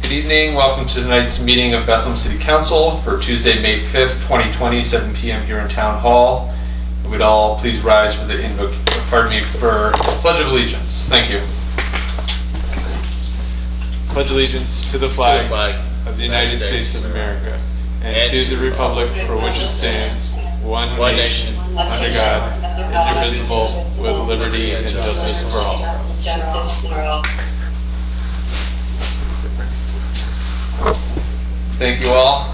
Good evening. Welcome to tonight's meeting of Bethlehem City Council for Tuesday, May 5th, 2020, 7 p.m. here in Town Hall. We'd all please rise for the for Pledge of Allegiance. Thank you. Pledge allegiance to the flag of the United States of America and to the republic for which it stands, one nation, under God, indivisible, with liberty and justice for all. Thank you all.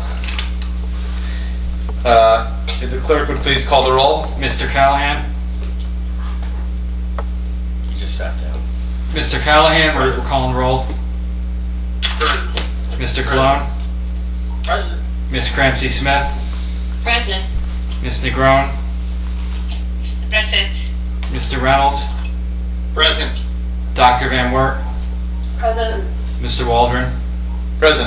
If the clerk would please call the roll. Mr. Callahan? You just sat down. Mr. Callahan, we're calling the roll. Mr. Cologne? Present. Ms. Cramsey-Smith? Present. Ms. Negron? Present. Mr. Reynolds? Present. Dr. Van Wert? Present. Mr. Waldron? Present.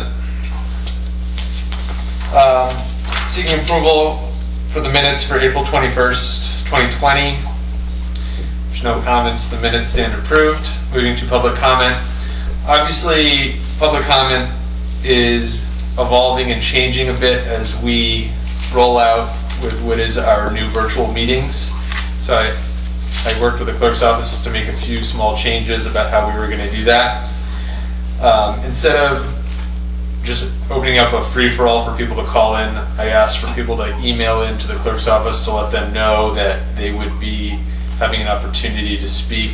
Seeking approval for the minutes for April 21st, 2020. There's no comments. The minutes stand approved. Moving to public comment. Obviously, public comment is evolving and changing a bit as we roll out with what is our new virtual meetings. So I worked with the clerk's office to make a few small changes about how we were going to do that. Instead of just opening up a free-for-all for people to call in, I asked for people to email into the clerk's office to let them know that they would be having an opportunity to speak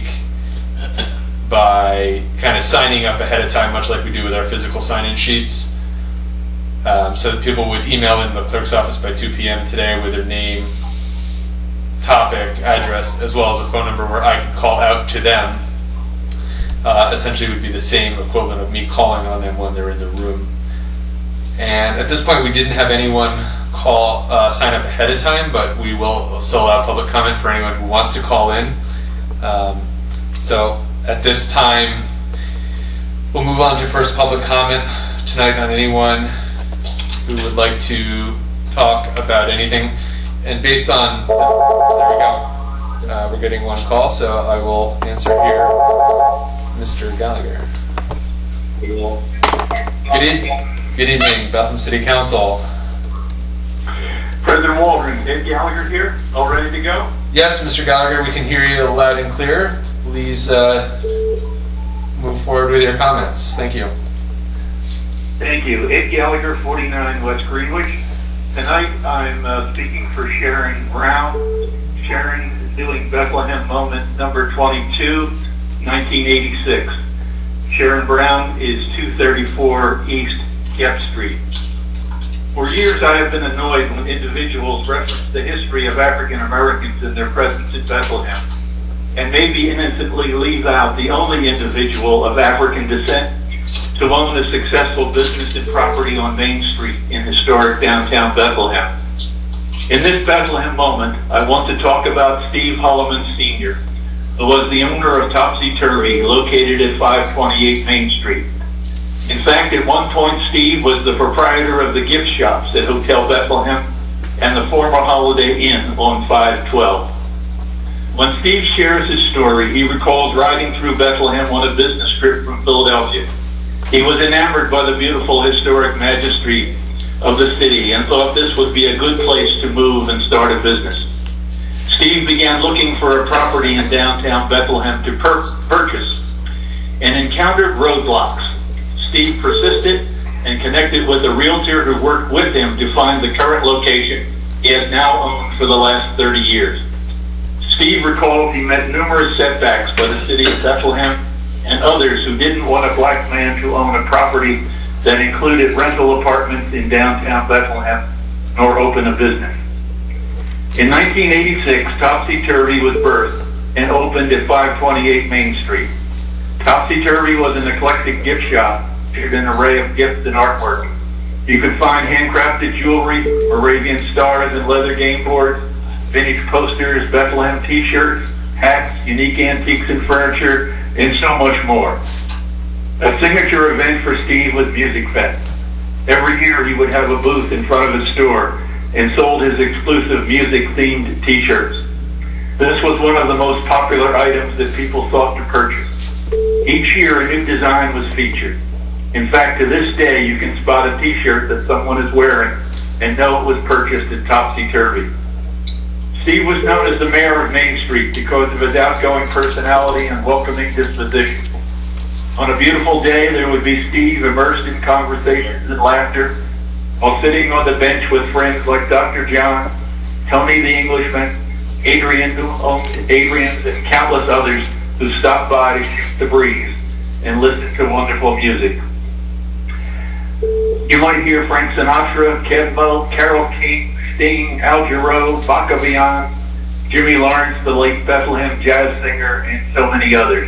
by kind of signing up ahead of time, much like we do with our physical sign-in sheets. So that people would email in the clerk's office by 2 p.m. today with their name, topic, address, as well as a phone number where I could call out to them. Essentially would be the same equivalent of me calling on them when they're in the room. And at this point we didn't have anyone sign up ahead of time, but we will still allow public comment for anyone who wants to call in. So at this time we'll move on to first public comment tonight on anyone who would like to talk about anything. And based on, there we go, we're getting one call, so I will answer here. Mr. Gallagher. Good evening, Bethlehem City Council. President Waldron, Ed Gallagher here, all ready to go? Yes, Mr. Gallagher, we can hear you loud and clear. Please move forward with your comments. Thank you. Thank you. Ed Gallagher, 49 West Greenwich. Tonight I'm speaking for Sharon Brown. Sharon is doing Bethlehem Moment number 22, 1986. Sharon Brown is 234 East Gep Street. For years I have been annoyed when individuals reference the history of African Americans and their presence in Bethlehem, and maybe innocently leave out the only individual of African descent to own a successful business and property on Main Street in historic downtown Bethlehem. In this Bethlehem Moment, I want to talk about Steve Holloman Sr., who was the owner of Topsy Turvy, located at 528 Main Street. In fact, at one point, Steve was the proprietor of the gift shops at Hotel Bethlehem and the former Holiday Inn on 512. When Steve shares his story, he recalls riding through Bethlehem on a business trip from Philadelphia. He was enamored by the beautiful historic majesty of the city and thought this would be a good place to move and start a business. Steve began looking for a property in downtown Bethlehem to purchase and encountered roadblocks. Steve persisted and connected with a realtor who worked with him to find the current location he has now owned for the last 30 years. Steve recalled he met numerous setbacks by the city of Bethlehem and others who didn't want a black man to own a property that included rental apartments in downtown Bethlehem nor open a business. In 1986, Topsy Turvy was birthed and opened at 528 Main Street. Topsy Turvy was an eclectic gift shop with an array of gifts and artwork. You could find handcrafted jewelry, Arabian stars and leather game boards, vintage posters, Bethlehem t-shirts, hats, unique antiques and furniture, and so much more. A signature event for Steve was Music Fest. Every year he would have a booth in front of his store and sold his exclusive music-themed t-shirts. This was one of the most popular items that people sought to purchase. Each year a new design was featured. In fact, to this day, you can spot a t-shirt that someone is wearing and know it was purchased at Topsy Turvy. Steve was known as the mayor of Main Street because of his outgoing personality and welcoming disposition. On a beautiful day, there would be Steve immersed in conversations and laughter while sitting on the bench with friends like Dr. John, Tony the Englishman, Adrian who owned Adrian's, and countless others who stopped by to shoot the breeze and listen to wonderful music. You might hear Frank Sinatra, Kev Mo, Carole King, Sting, Al Jarreau, Baccavian, Jimmy Lawrence, the late Bethlehem jazz singer, and so many others.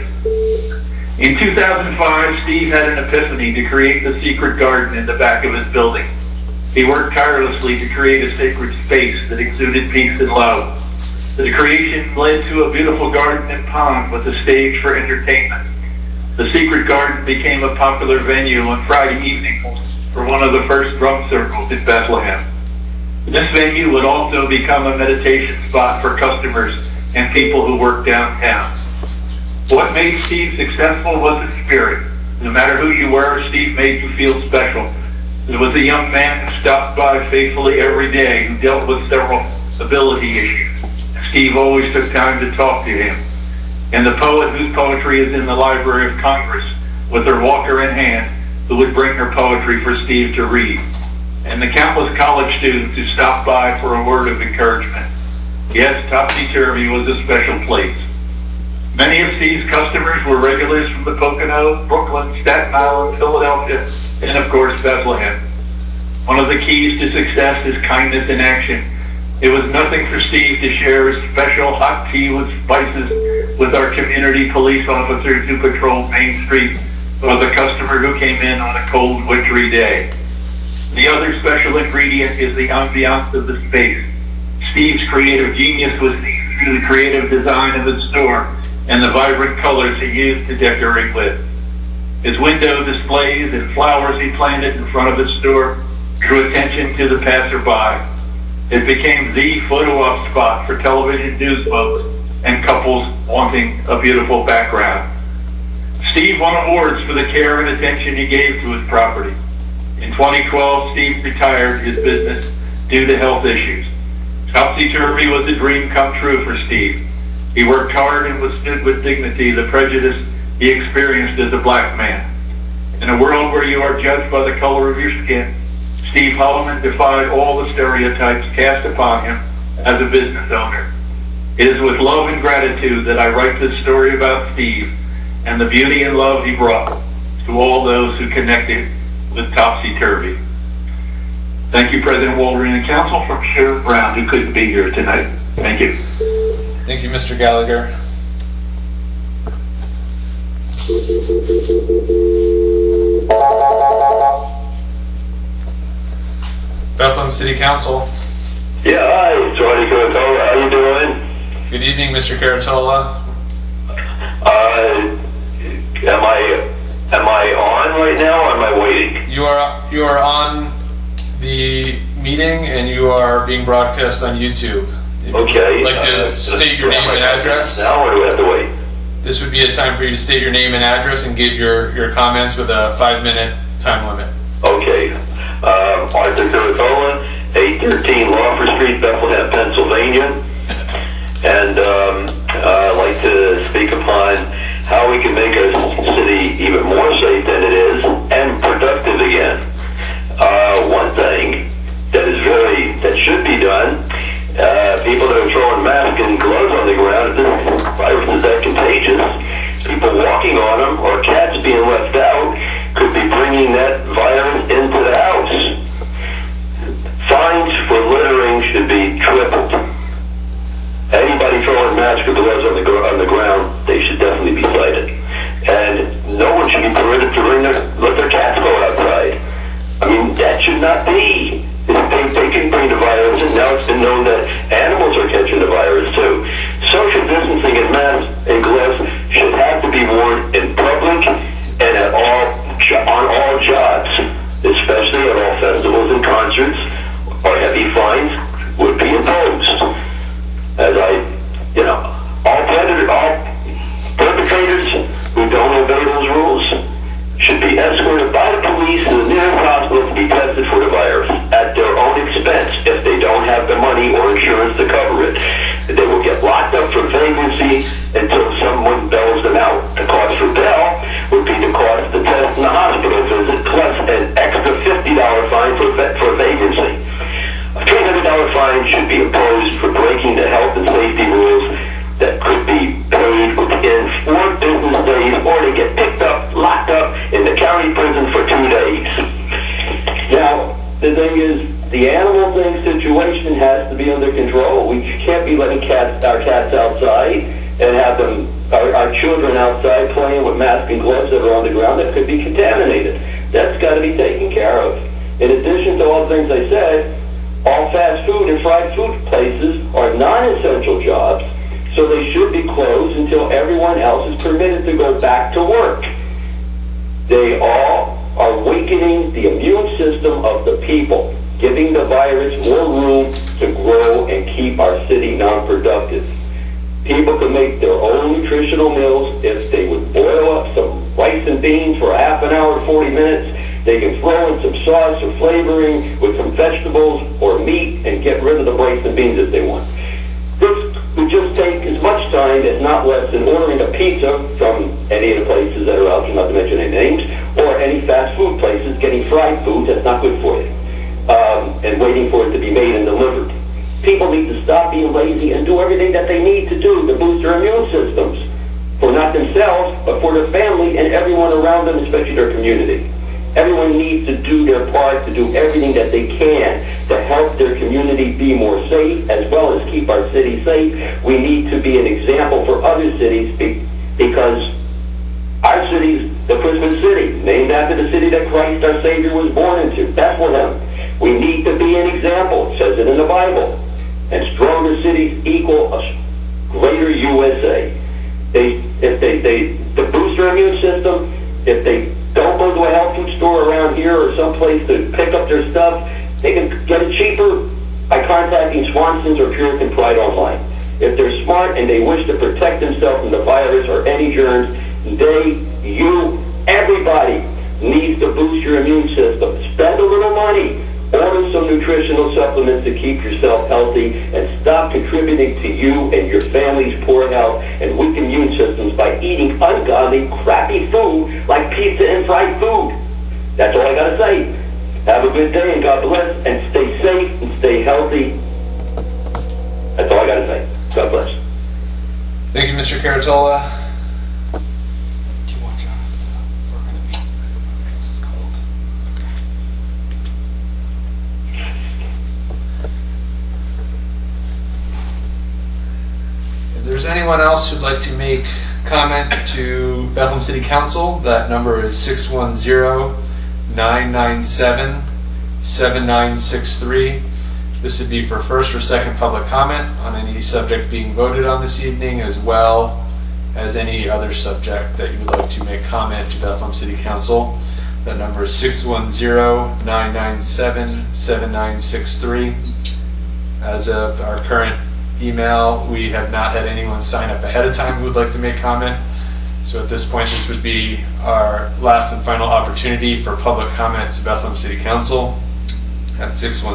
In 2005, Steve had an epiphany to create the secret garden in the back of his building. He worked tirelessly to create a sacred space that exuded peace and love. The creation led to a beautiful garden and pond with a stage for entertainment. The secret garden became a popular venue on Friday evenings for one of the first drum circles in Bethlehem. This venue would also become a meditation spot for customers and people who work downtown. What made Steve successful was his spirit. No matter who you were, Steve made you feel special. There was a young man who stopped by faithfully every day who dealt with several ability issues. Steve always took time to talk to him. And the poet whose poetry is in the Library of Congress, with her walker in hand, who would bring her poetry for Steve to read. And the countless college students who stopped by for a word of encouragement. Yes, Topsy Turvy was a special place. Many of Steve's customers were regulars from the Poconos, Brooklyn, Staten Island, Philadelphia, and of course Bethlehem. One of the keys to success is kindness in action. It was nothing for Steve to share his special hot tea with spices with our community police officers who patrolled Main Street or the customer who came in on a cold, wintry day. The other special ingredient is the ambiance of the space. Steve's creative genius was seen through the creative design of his store and the vibrant colors he used to decorate with. His window displays and flowers he planted in front of his store drew attention to the passerby. It became the photo-op spot for television news folks and couples wanting a beautiful background. Steve won awards for the care and attention he gave to his property. In 2012, Steve retired his business due to health issues. Topsy Turvy was a dream come true for Steve. He worked hard and withstood with dignity the prejudice he experienced as a black man. In a world where you are judged by the color of your skin, Steve Holloman defied all the stereotypes cast upon him as a business owner. It is with love and gratitude that I write this story about Steve and the beauty and love he brought to all those who connected with Topsy Turvy. Thank you, President Waldron and Council, from Sheriff Brown, who couldn't be here tonight. Thank you. Thank you, Mr. Gallagher. Bethlehem City Council. Yeah, hi, Jordy Caratola. How you doing? Good evening, Mr. Caratola. Am I on right now, or am I waiting? You are on the meeting, and you are being broadcast on YouTube. If Okay. you'd like to state your name and address. Now, or do we have to wait? This would be a time for you to state your name and address and give your comments with a 5-minute time limit. Okay. Arthur Caratola, 813 Lawford Street, Bethlehem, Pennsylvania. And I'd like to speak upon how we can make our city even more safe than it is and productive again. One thing that should be done, people that are throwing masks and gloves on the ground, if this virus is that contagious, people walking on them or cats being left out could be bringing that virus into the house. Fines for littering should be tripled. Anybody throwing masks or gloves on the ground, they should definitely be cited. And no one should be permitted to let their cats go outside. I mean, that should not be. They can bring the virus, and now it's been known that animals are catching the virus too. Social distancing and masks and gloves should have to be worn in public and on all jobs, especially at all festivals and concerts, or heavy fines would be imposed. All predators don't have the money or insurance to cover it. They will get locked up for vagrancy until someone bails them out. The cost for bail would be the cost of the test and the hospital visit, plus an extra $50 fine for vagrancy. A $300 fine should be imposed for breaking the health and safety rules that could be paid within 4 business days, or they get picked up, locked up in the county prison for 2 days. Now, the thing is, the animal thing situation has to be under control. We can't be letting our cats outside and have them, our children outside playing with masks and gloves that are on the ground that could be contaminated. That's got to be taken care of. In addition to all the things I said, all fast food and fried food places are non-essential jobs, so they should be closed until everyone else is permitted to go back to work. They all are weakening the immune system of the people, giving the virus more room to grow and keep our city non-productive. People can make their own nutritional meals if they would boil up some rice and beans for a half an hour, 40 minutes. They can throw in some sauce or flavoring with some vegetables or meat and get rid of the rice and beans if they want. This would just take as much time, if not less, than ordering a pizza from any of the places that are out there, not to mention any names, or any fast food places, getting fried food that's not good for you, and waiting for it to be made and delivered. People need to stop being lazy and do everything that they need to do to boost their immune systems, for not themselves, but for their family and everyone around them, especially their community. Everyone needs to do their part, to do everything that they can to help their community be more safe, as well as keep our city safe. We need to be an example for other cities because our city's the Christmas city, named after the city that Christ our Savior was born into, Bethlehem. We need to be an example. It says it in the Bible. And stronger cities equal a greater USA. To boost their immune system, if they don't go to a health food store around here or someplace to pick up their stuff, they can get it cheaper by contacting Swanson's or Puritan Pride online. If they're smart and they wish to protect themselves from the virus or any germs, everybody needs to boost your immune system. Spend a little money. Order some nutritional supplements to keep yourself healthy and stop contributing to you and your family's poor health and weak immune systems by eating ungodly, crappy food like pizza and fried food. That's all I gotta say. Have a good day and God bless, and stay safe and stay healthy. That's all I gotta say. God bless. Thank you, Mr. Caratola. Do you want John? We're going to meet. It's cold. If there's anyone else who'd like to make comment to Bethlehem City Council, that number is 610-997-7963. This would be for first or second public comment on any subject being voted on this evening, as well as any other subject that you would like to make comment to Bethlehem City Council. That number is 610-997-7963. As of our current email, we have not had anyone sign up ahead of time who would like to make comment. So at this point, this would be our last and final opportunity for public comment to Bethlehem City Council at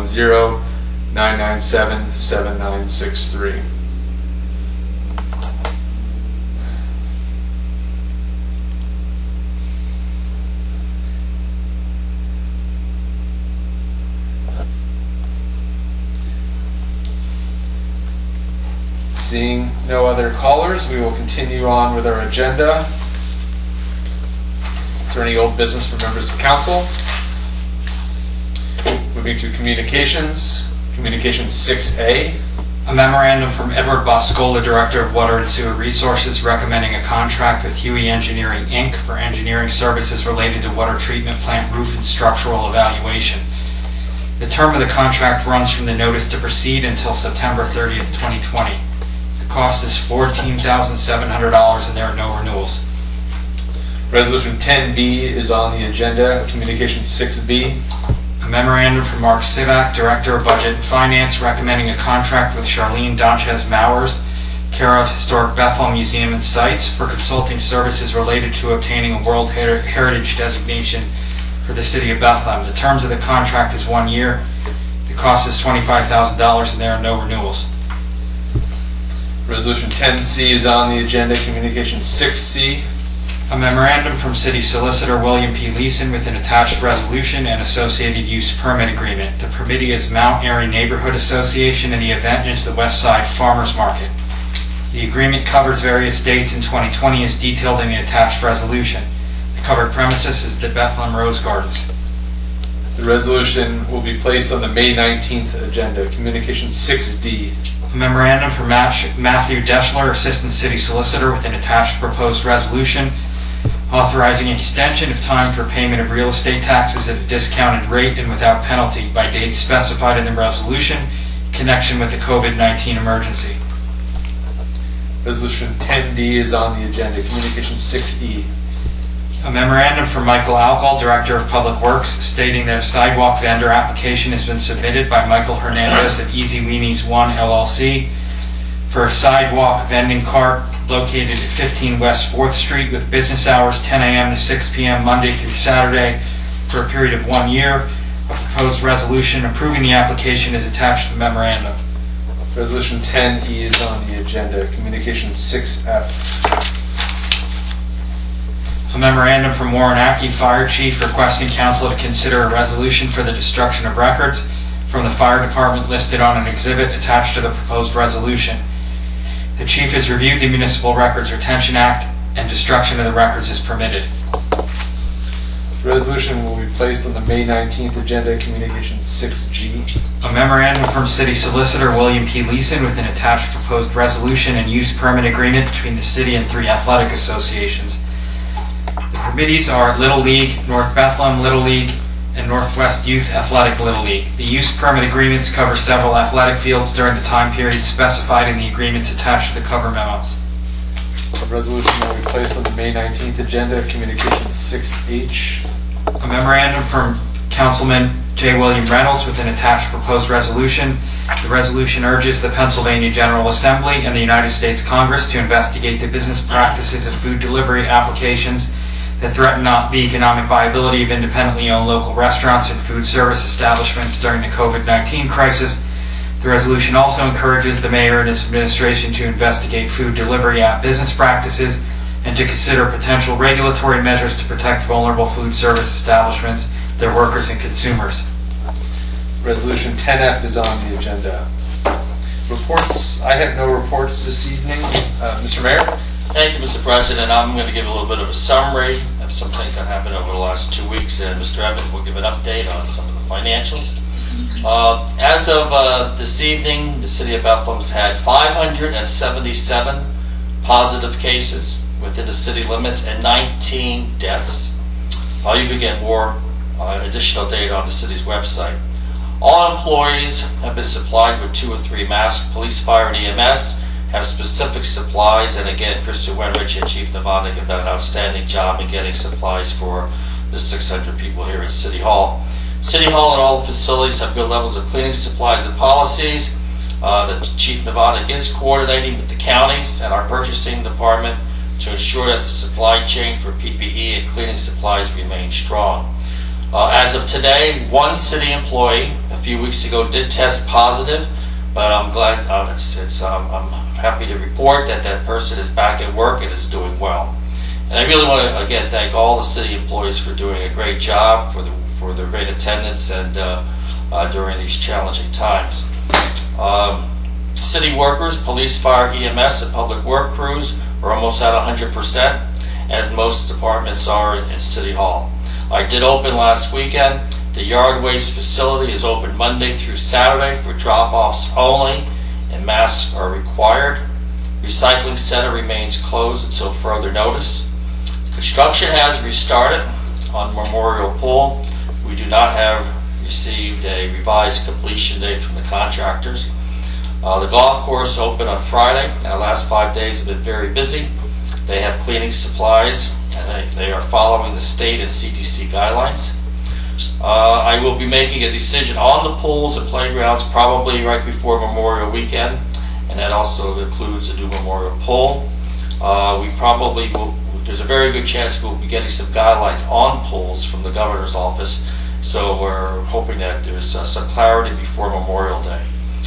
610-997-7963. Seeing no other callers, we will continue on with our agenda. Is there any old business for members of council? Moving to communications. Communications 6A. A memorandum from Edward Boscola, Director of Water and Sewer Resources, recommending a contract with Huey Engineering, Inc. for engineering services related to water treatment plant roof and structural evaluation. The term of the contract runs from the notice to proceed until September 30th, 2020. The cost is $14,700 and there are no renewals. Resolution 10B is on the agenda. Communications 6B. A memorandum from Mark Sivak, Director of Budget and Finance, recommending a contract with Charlene Donchez-Mowers, care of Historic Bethlehem Museum and Sites, for consulting services related to obtaining a World Heritage designation for the City of Bethlehem. The terms of the contract is 1 year. The cost is $25,000 and there are no renewals. Resolution 10C is on the agenda. Communication 6C. A memorandum from City Solicitor William P. Leeson with an attached resolution and associated use permit agreement. The permittee is Mount Airy Neighborhood Association and the event is the West Side Farmers Market. The agreement covers various dates in 2020 as detailed in the attached resolution. The covered premises is the Bethlehem Rose Gardens. The resolution will be placed on the May 19th agenda. Communication 6D. A memorandum from Matthew Deschler, Assistant City Solicitor, with an attached proposed resolution authorizing extension of time for payment of real estate taxes at a discounted rate and without penalty by dates specified in the resolution in connection with the COVID-19 emergency. Resolution 10D is on the agenda. Communication 6E. A memorandum from Michael Alcohol, Director of Public Works, stating that a sidewalk vendor application has been submitted by Michael Hernandez of Easy Weenies 1 LLC for a sidewalk vending cart located at 15 West 4th Street with business hours 10 a.m. to 6 p.m. Monday through Saturday for a period of 1 year. A proposed resolution approving the application is attached to the memorandum. Resolution 10E is on the agenda. Communication 6F. A memorandum from Warren Ackey, Fire Chief, requesting Council to consider a resolution for the destruction of records from the Fire Department listed on an exhibit attached to the proposed resolution. The Chief has reviewed the Municipal Records Retention Act and destruction of the records is permitted. The resolution will be placed on the May 19th agenda. Communication 6G. A memorandum from City Solicitor William P. Leeson with an attached proposed resolution and use permit agreement between the City and 3 athletic associations. The committees are Little League, North Bethlehem Little League, and Northwest Youth Athletic Little League. The use permit agreements cover several athletic fields during the time period specified in the agreements attached to the cover memo. The resolution will be placed on the May 19th agenda. Communication 6H. A memorandum from Councilman J. William Reynolds with an attached proposed resolution. The resolution urges the Pennsylvania General Assembly and the United States Congress to investigate the business practices of food delivery applications that threaten the economic viability of independently owned local restaurants and food service establishments during the COVID-19 crisis. The resolution also encourages the mayor and his administration to investigate food delivery business practices and to consider potential regulatory measures to protect vulnerable food service establishments, their workers, and consumers. Resolution 10F is on the agenda. Reports. I have no reports this evening. Mr. Mayor? Thank you, Mr. President. I'm going to give a little bit of a summary of some things that happened over the last 2 weeks, and Mr. Evans will give an update on some of the financials. As of this evening, the City of Bethlehem's had 577 positive cases within the city limits and 19 deaths. You can get more additional data on the city's website. All employees have been supplied with 2 or 3 masks. Police, fire, and EMS have specific supplies, and again, Krista Wenrich and Chief Novotny have done an outstanding job in getting supplies for the 600 people here at City Hall. City Hall and all the facilities have good levels of cleaning supplies and policies. The Chief Novotny is coordinating with the counties and our purchasing department to ensure that the supply chain for PPE and cleaning supplies remains strong. As of today, 1 city employee a few weeks ago did test positive, but I'm glad I'm happy to report that that person is back at work and is doing well. And I really want to again thank all the city employees for doing a great job, for their great attendance and during these challenging times. City workers, police, fire, EMS, and public work crews are almost at 100%, as most departments are in City Hall. I did open last weekend. The yard waste facility is open Monday through Saturday for drop-offs only, and masks are required. Recycling center remains closed until further notice. Construction has restarted on Memorial Pool. We do not have received a revised completion date from the contractors. The golf course opened on Friday. The last 5 days have been very busy. They have cleaning supplies, and they are following the state and CDC guidelines. I will be making a decision on the pools and playgrounds probably right before Memorial Weekend, and that also includes a new Memorial Pool. We probably will, there's a very good chance we'll be getting some guidelines on pools from the governor's office So we're hoping that there's some clarity before Memorial Day.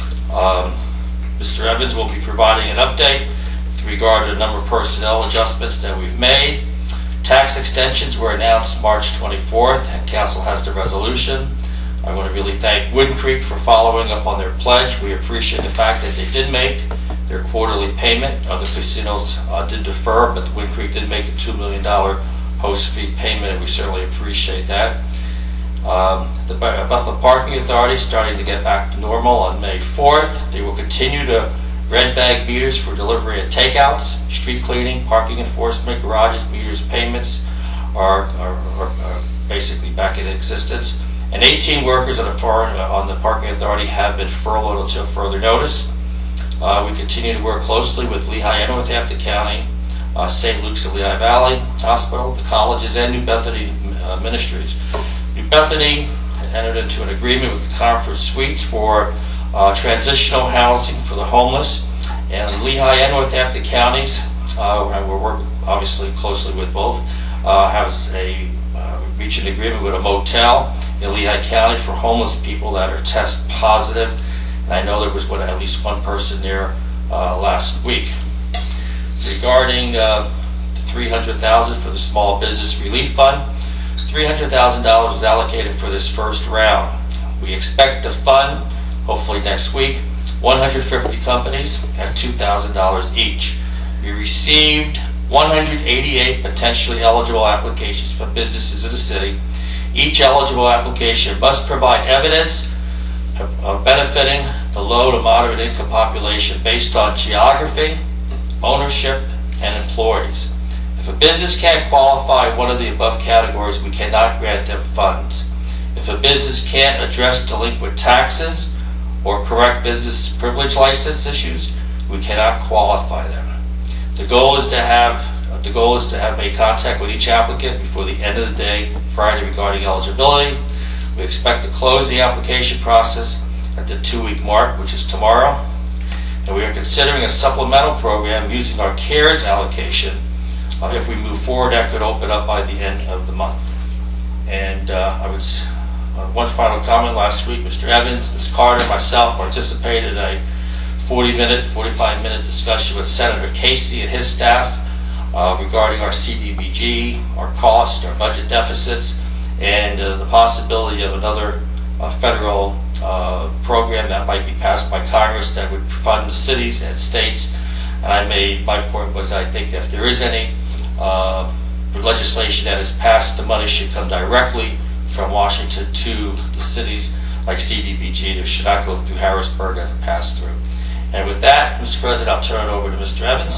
Mr. Evans will be providing an update with regard to the number of personnel adjustments that we've made. Tax extensions were announced March 24th, and Council has the resolution. I want to really thank Wood Creek for following up on their pledge. We appreciate the fact that they did make their quarterly payment. Other casinos did defer, but Wood Creek did make the $2 million host fee payment, and we certainly appreciate that. The Bethel Parking Authority is starting to get back to normal on May 4th. They will continue to red bag meters for delivery and takeouts, street cleaning, parking enforcement, garages, meters, payments are basically back in existence. And 18 workers on the Parking Authority have been furloughed until further notice. We continue to work closely with Lehigh and Northampton County, St. Luke's and Lehigh Valley Hospital, the colleges, and New Bethany Ministries. New Bethany entered into an agreement with the Conference Suites for transitional housing for the homeless, and Lehigh and Northampton counties, and we're working obviously closely with both, reached an agreement with a motel in Lehigh County for homeless people that are test positive. And I know there was at least one person there last week. Regarding the $300,000 for the Small Business Relief Fund, $300,000 was allocated for this first round. We expect to fund, hopefully next week, 150 companies at $2,000 each. We received 188 potentially eligible applications from businesses in the city. Each eligible application must provide evidence of benefiting the low to moderate income population based on geography, ownership, and employees. If a business can't qualify one of the above categories, we cannot grant them funds. If a business can't address delinquent taxes or correct business privilege license issues, we cannot qualify them. The goal is to have made contact with each applicant before the end of the day Friday regarding eligibility. We expect to close the application process at the 2-week mark, which is tomorrow. And we are considering a supplemental program using our CARES allocation. If we move forward, that could open up by the end of the month. And one final comment. Last week, Mr. Evans, Ms. Carter, myself participated in a 45-minute discussion with Senator Casey and his staff regarding our CDBG, our costs, our budget deficits, and the possibility of another federal program that might be passed by Congress that would fund the cities and states. And my point was, I think if there is any legislation that is passed, the money should come directly from Washington to the cities like CDBG. It should not go through Harrisburg as a pass-through. And with that, Mr. President, I'll turn it over to Mr. Evans.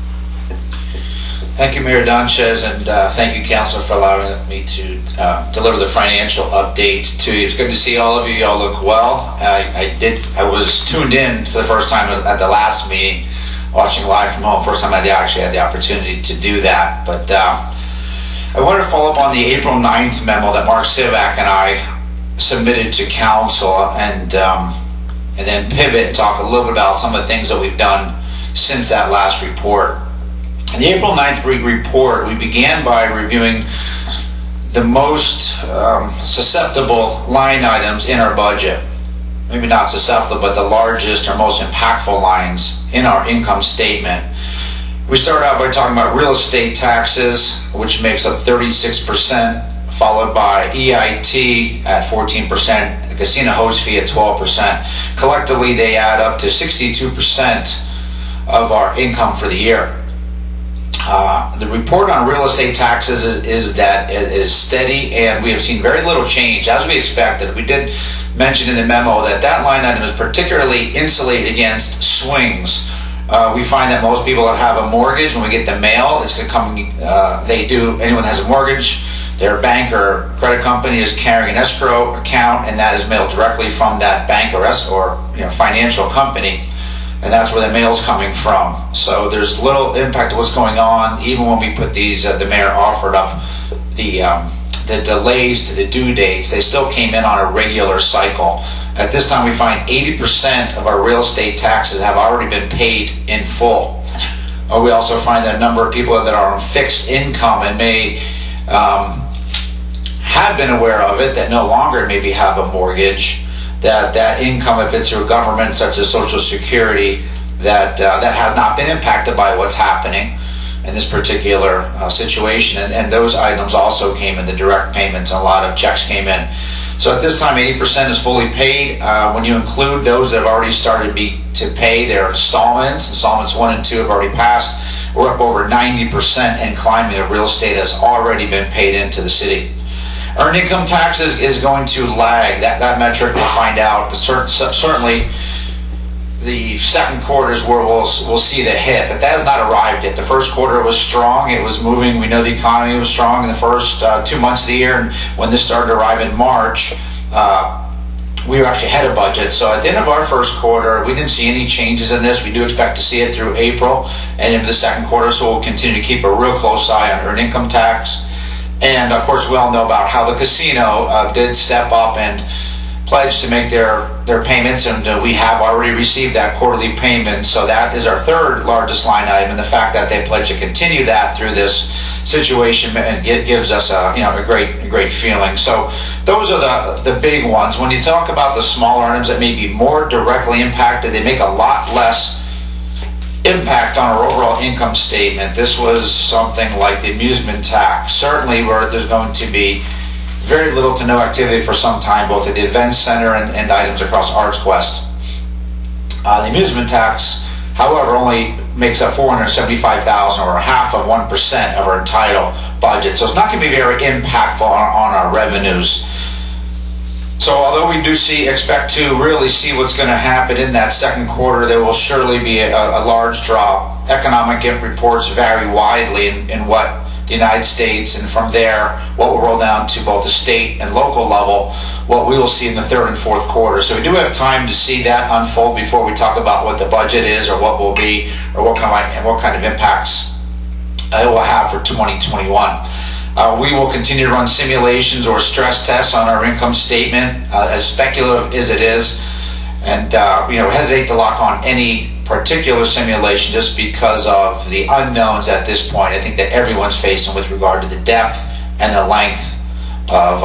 Thank you, Mayor Donchez, and thank you, Councilor, for allowing me to deliver the financial update to you. It's good to see all of you. You all look well. I was tuned in for the first time at the last meeting, watching live from home. First time I actually had the opportunity to do that. But I wanted to follow up on the April 9th memo that Mark Sivak and I submitted to Council, and then pivot and talk a little bit about some of the things that we've done since that last report. In the April 9th report, we began by reviewing the most susceptible line items in our budget. Maybe not susceptible, but the largest or most impactful lines in our income statement. We started out by talking about real estate taxes, which makes up 36%, followed by EIT at 14%, the casino host fee at 12%. Collectively, they add up to 62% of our income for the year. The report on real estate taxes is that it is steady, and we have seen very little change as we expected. We did mention in the memo that line item is particularly insulated against swings. We find that most people that have a mortgage, when we get the mail, it's coming. Anyone that has a mortgage, their bank or credit company is carrying an escrow account, and that is mailed directly from that bank or financial company. And that's where the mail's coming from. So there's little impact to what's going on. Even when we put these, the mayor offered up the delays to the due dates, they still came in on a regular cycle. At this time, we find 80% of our real estate taxes have already been paid in full. We also find that a number of people that are on fixed income and may have been aware of it, that no longer maybe have a mortgage, that income, if it's through government such as Social Security, that has not been impacted by what's happening in this particular situation. And those items also came in the direct payments, and a lot of checks came in. So at this time, 80% is fully paid. When you include those that have already started to pay their installments 1 and 2 have already passed, we're up over 90%, and climbing of real estate has already been paid into the city. Earned income taxes is going to lag. That metric we'll find out. Certainly, the second quarter is where we'll see the hit, but that has not arrived yet. The first quarter was strong. It was moving. We know the economy was strong in the first 2 months of the year, and when this started to arrive in March, we were actually ahead of budget. So at the end of our first quarter, we didn't see any changes in this. We do expect to see it through April and into the second quarter, so we'll continue to keep a real close eye on earned income tax. And of course, we all know about how the casino did step up and pledge to make their payments, and we have already received that quarterly payment. So that is our third largest line item, and the fact that they pledge to continue that through this situation, and it gives us a great feeling. So those are the big ones. When you talk about the smaller items that may be more directly impacted, they make a lot less impact on our overall income statement. This was something like the amusement tax. Certainly where there's going to be very little to no activity for some time, both at the events center and items across ArtsQuest. The amusement tax, however, only makes up $475,000, or half of 1% of our entire budget. So it's not going to be very impactful on our revenues. So although we do expect to really see what's going to happen in that second quarter, there will surely be a large drop. Economic reports vary widely in what the United States, and from there, what will roll down to both the state and local level, what we will see in the third and fourth quarter. So we do have time to see that unfold before we talk about what the budget is, or what will be, or what kind of impacts it will have for 2021. We will continue to run simulations or stress tests on our income statement, as speculative as it is, and hesitate to lock on any particular simulation just because of the unknowns at this point. I think that everyone's facing with regard to the depth and the length of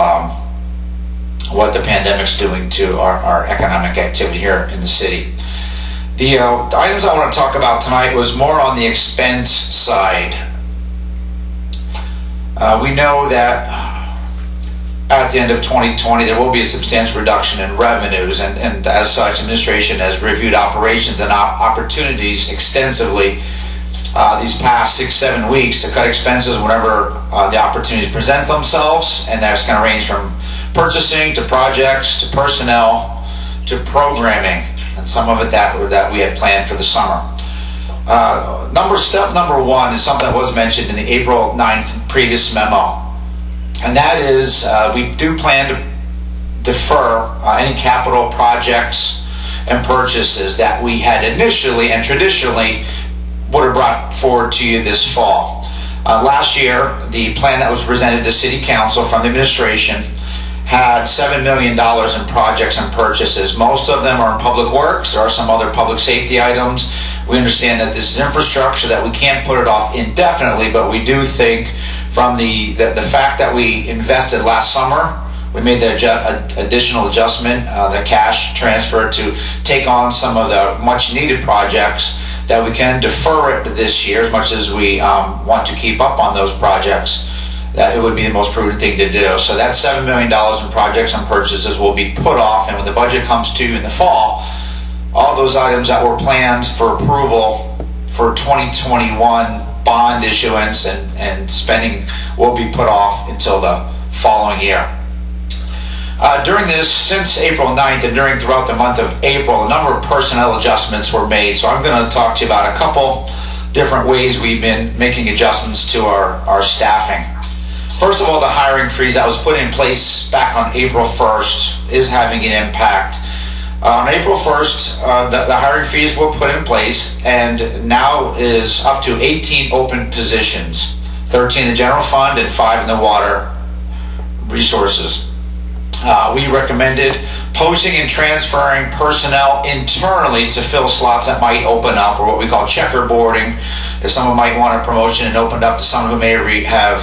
what the pandemic's doing to our economic activity here in the city. The items I want to talk about tonight was more on the expense side. We know that at the end of 2020 there will be a substantial reduction in revenues, and as such, administration has reviewed operations and opportunities extensively these past 6-7 weeks to cut expenses whenever the opportunities present themselves, and that's going to range from purchasing to projects to personnel to programming, and some of it that we had planned for the summer. Step number one is something that was mentioned in the April 9th previous memo, and that is we do plan to defer any capital projects and purchases that we had initially and traditionally would have brought forward to you this fall. Last year, the plan that was presented to City Council from the administration had $7 million in projects and purchases. Most of them are in public works. There are some other public safety items. We understand that this is infrastructure, that we can't put it off indefinitely, but we do think from the fact that we invested last summer, we made the additional adjustment, the cash transfer to take on some of the much needed projects, that we can defer it this year as much as we want to keep up on those projects. That it would be the most prudent thing to do. So that $7 million in projects and purchases will be put off, and when the budget comes to you in the fall, all those items that were planned for approval for 2021 bond issuance and spending will be put off until the following year. Since April 9th and throughout the month of April, a number of personnel adjustments were made. So I'm going to talk to you about a couple different ways we've been making adjustments to our staffing. First of all, the hiring freeze that was put in place back on April 1st is having an impact. On April 1st, the hiring freeze were put in place, and now is up to 18 open positions, 13 in the general fund and 5 in the water resources. We recommended posting and transferring personnel internally to fill slots that might open up, or what we call checkerboarding. If someone might want a promotion and opened up to someone who may have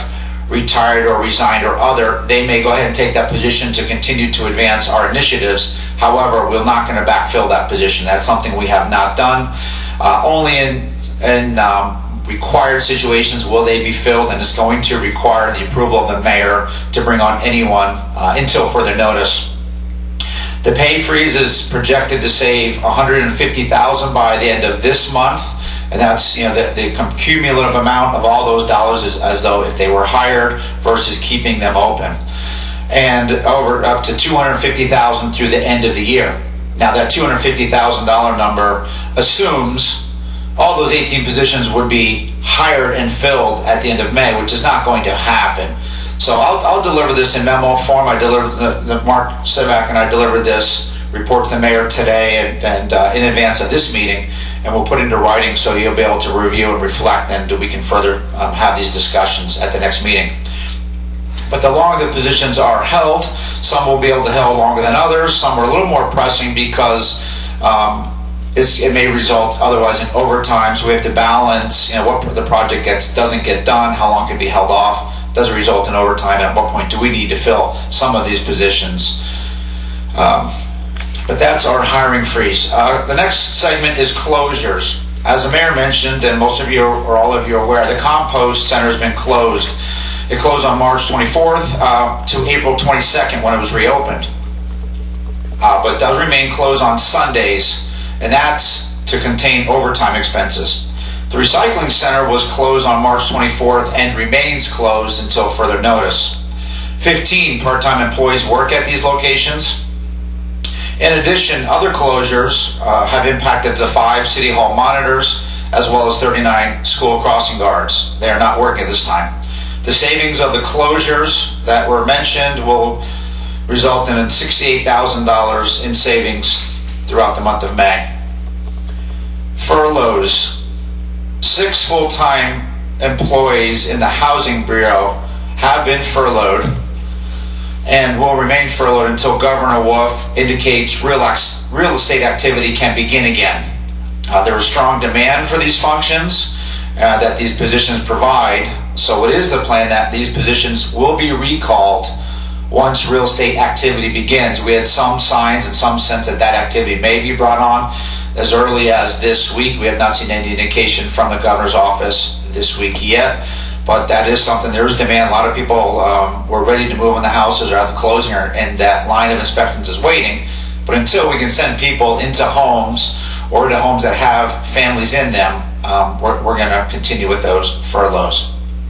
retired or resigned or other, they may go ahead and take that position to continue to advance our initiatives. However, we're not going to backfill that position. That's something we have not done. Only in required situations will they be filled, and it's going to require the approval of the mayor to bring on anyone until further notice. The pay freeze is projected to save $150,000 by the end of this month, and that's the cumulative amount of all those dollars is as though if they were hired versus keeping them open, and up to $250,000 through the end of the year. Now that $250,000 number assumes all those 18 positions would be hired and filled at the end of May, which is not going to happen. So I'll deliver this in memo form. I delivered Mark Sivak and I delivered this report to the mayor today and in advance of this meeting, and we'll put it into writing so you'll be able to review and reflect, and we can further have these discussions at the next meeting. But the longer the positions are held, some will be able to hold longer than others. Some are a little more pressing because it may result otherwise in overtime. So we have to balance, what the project doesn't get done, how long can be held off. Does it result in overtime? At what point do we need to fill some of these positions? But that's our hiring freeze. The next segment is closures. As the mayor mentioned, and most of you or all of you are aware, the compost center has been closed. It closed on March 24th to April 22nd when it was reopened. But does remain closed on Sundays, and that's to contain overtime expenses. The recycling center was closed on March 24th and remains closed until further notice. 15 part-time employees work at these locations. In addition, other closures have impacted the 5 City Hall monitors as well as 39 school crossing guards. They are not working at this time. The savings of the closures that were mentioned will result in $68,000 in savings throughout the month of May. Furloughs. 6 full-time employees in the Housing Bureau have been furloughed and will remain furloughed until Governor Wolf indicates real estate activity can begin again. There is strong demand for these functions that these positions provide, so it is the plan that these positions will be recalled once real estate activity begins. We had some signs and some sense that activity may be brought on as early as this week. We have not seen any indication from the governor's office this week yet, but that is something. There is demand. A lot of people were ready to move in the houses or at the closing, and that line of inspections is waiting. But until we can send people into homes or into homes that have families in them, we're going to continue with those furloughs.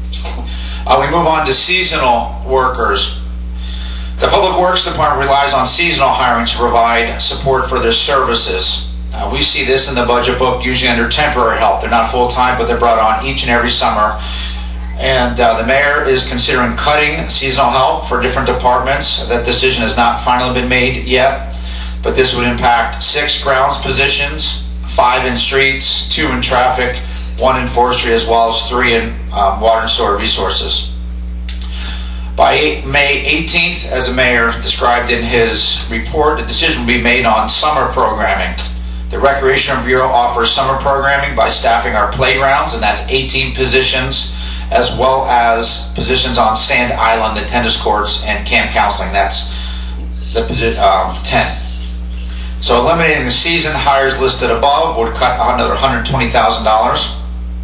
We move on to seasonal workers. The Public Works Department relies on seasonal hiring to provide support for their services. We see this in the budget book, usually under temporary help. They're not full-time, but they're brought on each and every summer. And the mayor is considering cutting seasonal help for different departments. That decision has not finally been made yet, but this would impact 6 grounds positions, 5 in streets, 2 in traffic, 1 in forestry, as well as 3 in water and sewer resources. By May 18th, as the mayor described in his report, the decision will be made on summer programming. The Recreation Bureau offers summer programming by staffing our playgrounds, and that's 18 positions, as well as positions on Sand Island, the tennis courts, and camp counseling. That's the 10. So eliminating the season hires listed above would cut another $120,000.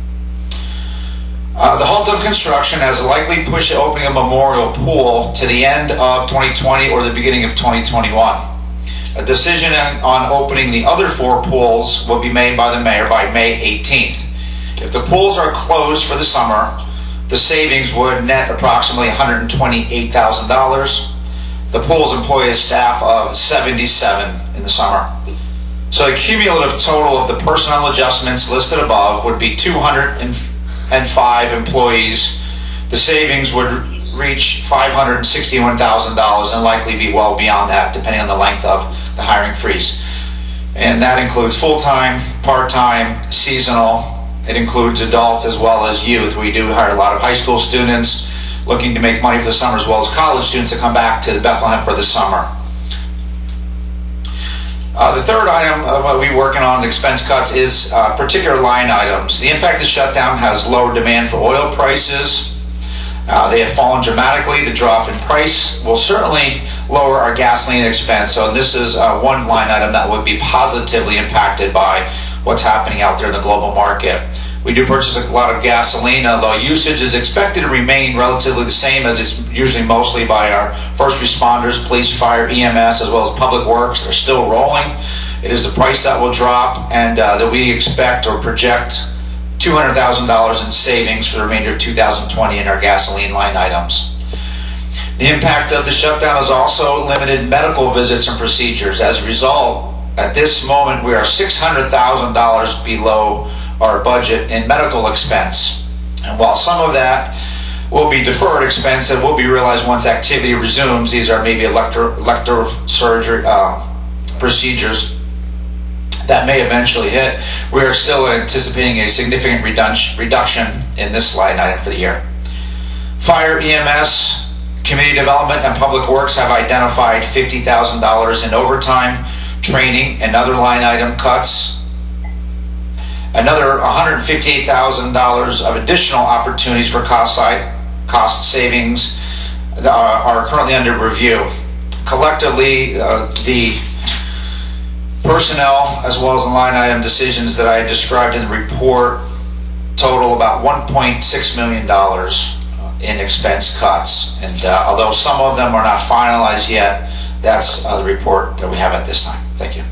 The halt of construction has likely pushed the opening of Memorial Pool to the end of 2020 or the beginning of 2021. A decision on opening the other 4 pools will be made by the mayor by May 18th. If the pools are closed for the summer, the savings would net approximately $128,000. The pools employ a staff of 77 in the summer. So the cumulative total of the personnel adjustments listed above would be 205 employees. The savings would reach $561,000 and likely be well beyond that, depending on the length of the hiring freeze. And that includes full-time, part-time, seasonal. It includes adults as well as youth. We do hire a lot of high school students looking to make money for the summer, as well as college students that come back to Bethlehem for the summer. The third item what we're working on, the expense cuts, is particular line items. The impact of the shutdown has lowered demand for oil prices. They have fallen dramatically. The drop in price will certainly lower our gasoline expense. So this is one line item that would be positively impacted by what's happening out there in the global market. We do purchase a lot of gasoline, although usage is expected to remain relatively the same, as it's usually mostly by our first responders, police, fire, EMS, as well as public works. They're still rolling. It is the price that will drop, and that we expect or project $200,000 in savings for the remainder of 2020 in our gasoline line items. The impact of the shutdown has also limited medical visits and procedures. As a result, at this moment, we are $600,000 below our budget in medical expense. And while some of that will be deferred expense that will be realized once activity resumes, these are maybe electrosurgery procedures that may eventually hit, we are still anticipating a significant reduction in this line item for the year. Fire, EMS, Community Development, and Public Works have identified $50,000 in overtime, training, and other line item cuts. Another $158,000 of additional opportunities for cost savings are currently under review. Collectively, the personnel as well as the line item decisions that I described in the report total about $1.6 million in expense cuts. And although some of them are not finalized yet, that's the report that we have at this time. Thank you.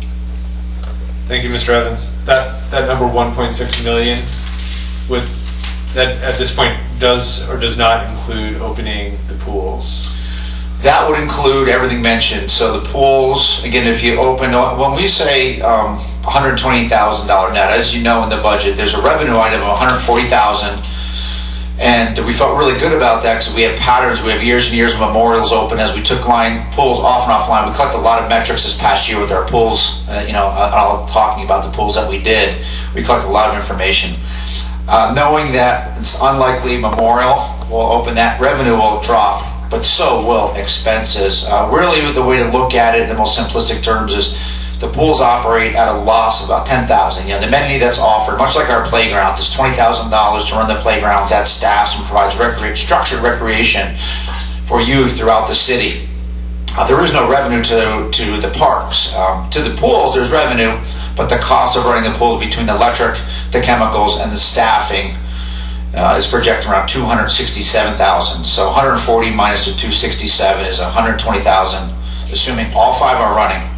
Thank you, Mr. Evans. That number 1.6 million, with that at this point does or does not include opening the pools? That would include everything mentioned. So the pools, again, if you open, when we say $120,000 net, as you know in the budget, there's a revenue item of $140,000. And we felt really good about that because we have patterns. We have years and years of memorials open as we took pools off and offline. We collected a lot of metrics this past year with our pools, all talking about the pools that we did. We collected a lot of information. Knowing that it's unlikely memorial will open, that revenue will drop, but so will expenses. Really, the way to look at it in the most simplistic terms is the pools operate at a loss of about $10,000. The amenity that's offered, much like our playground, is $20,000 to run the playgrounds. That staffs and provides structured recreation for youth throughout the city. There is no revenue to the parks. To the pools, there's revenue, but the cost of running the pools between the electric, the chemicals, and the staffing is projected around $267,000. So 140 minus the 267 is $120,000, assuming all 5 are running.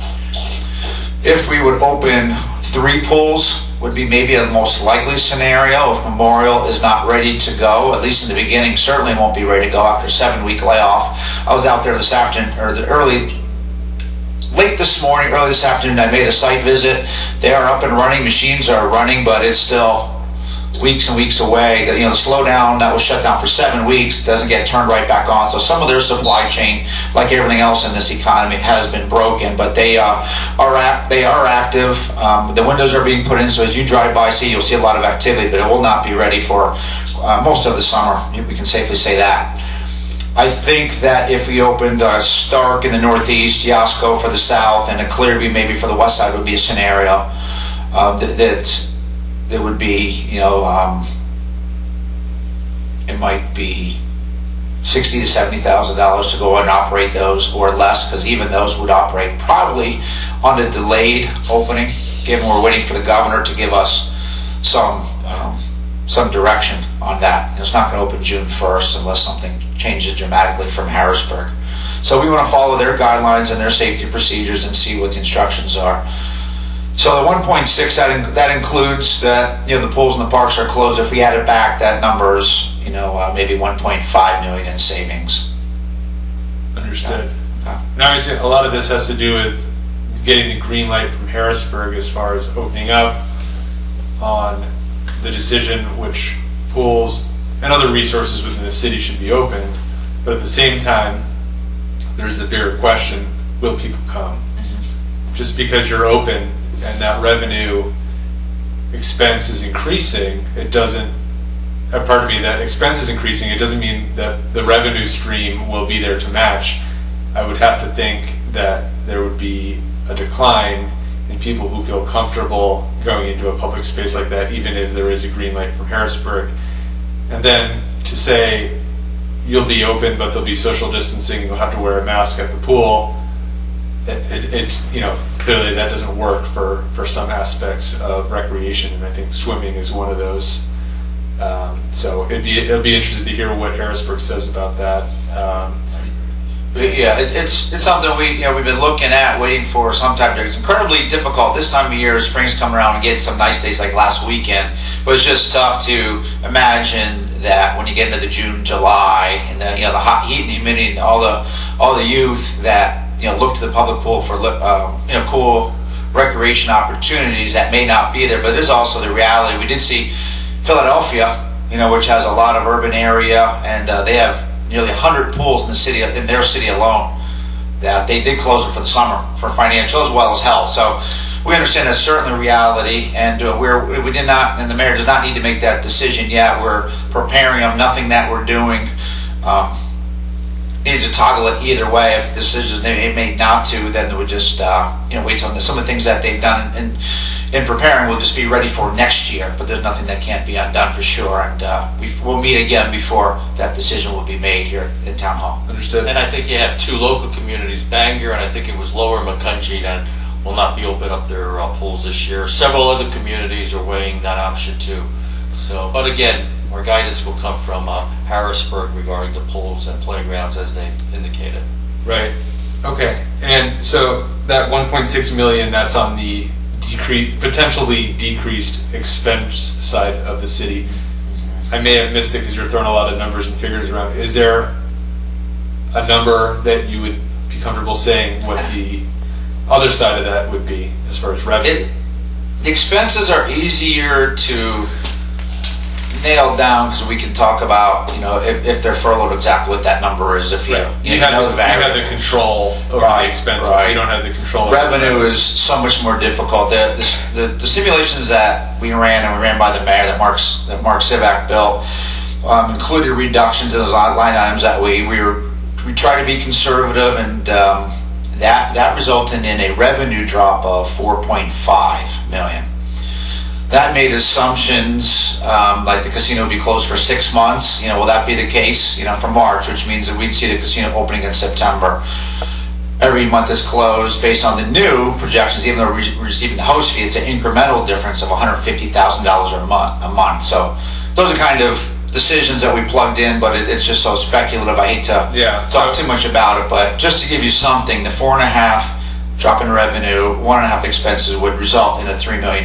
If we would open 3 pools, would be maybe a most likely scenario if Memorial is not ready to go, at least in the beginning. Certainly won't be ready to go after a 7-week layoff. I was out there this afternoon, or late this morning, early this afternoon. I made a site visit. They are up and running. Machines are running, but it's still weeks and weeks away. The slowdown that was shut down for 7 weeks doesn't get turned right back on. So some of their supply chain, like everything else in this economy, has been broken. But they are active. The windows are being put in, so as you drive by, you'll see a lot of activity. But it will not be ready for most of the summer. We can safely say that. I think that if we opened Stark in the northeast, Yasco for the south, and a Clearview maybe for the west side would be a scenario that it would be, it might be $60,000 to $70,000 to go and operate those, or less, because even those would operate probably on a delayed opening, given we're waiting for the governor to give us some direction on that. It's not going to open June 1st unless something changes dramatically from Harrisburg. So we want to follow their guidelines and their safety procedures and see what the instructions are. So the 1.6, that includes that the pools and the parks are closed. If we add it back, that number is maybe 1.5 million in savings. Understood. Okay. And obviously, a lot of this has to do with getting the green light from Harrisburg as far as opening up on the decision which pools and other resources within the city should be open. But at the same time, there's the bigger question: will people come? Mm-hmm. Just because you're open and that revenue expense is increasing, it doesn't, that expense is increasing, it doesn't mean that the revenue stream will be there to match. I would have to think that there would be a decline in people who feel comfortable going into a public space like that, even if there is a green light from Harrisburg. And then to say you'll be open, but there'll be social distancing. You'll have to wear a mask at the pool. Clearly that doesn't work for some aspects of recreation, and I think swimming is one of those. So it'll be interesting to hear what Harrisburg says about that. It's something we've been looking at, waiting for some type of. It's incredibly difficult this time of year. Spring's coming around and get some nice days like last weekend, but it's just tough to imagine that when you get into the June, July, and the hot heat and the humidity, and all the youth that look to the public pool for cool recreation opportunities that may not be there. But there's also the reality. We did see Philadelphia, which has a lot of urban area, and they have nearly 100 pools in their city alone that they did close it for the summer for financial as well as health. So we understand that's certainly reality, and we did not, and the mayor does not need to make that decision yet. We're preparing them. Nothing that we're doing needs to toggle it either way. If the decision they made not to, then they would just wait on some of the things that they've done in preparing. We'll just be ready for next year. But there's nothing that can't be undone for sure, and we'll meet again before that decision will be made here in Town Hall. Understood. And I think you have two local communities, Bangor, and I think it was Lower Macungie, that will not be open up their pools this year. Several other communities are weighing that option too. So, but again, our guidance will come from Harrisburg regarding the pools and playgrounds as they indicated. Right. Okay. And so that 1.6 million, that's on the potentially decreased expense side of the city. I may have missed it because you're throwing a lot of numbers and figures around. Is there a number that you would be comfortable saying what the other side of that would be as far as revenue? The expenses are easier to nail down because we can talk about if they're furloughed exactly what that number is. If you have the control over the expenses, you don't have the control. Revenue is so much more difficult. The simulations that we ran by the mayor that Mark Sivak built included reductions in those line items that we tried to be conservative, and that resulted in a revenue drop of $4.5 million. That made assumptions like the casino would be closed for 6 months. Will that be the case? For March, which means that we'd see the casino opening in September. Every month is closed based on the new projections. Even though we're receiving the host fee, it's an incremental difference of $150,000 a month. So those are kind of decisions that we plugged in, but it's just so speculative. I hate to talk too much about it, but just to give you something, the 4.5 drop in revenue, 1.5 expenses would result in a $3 million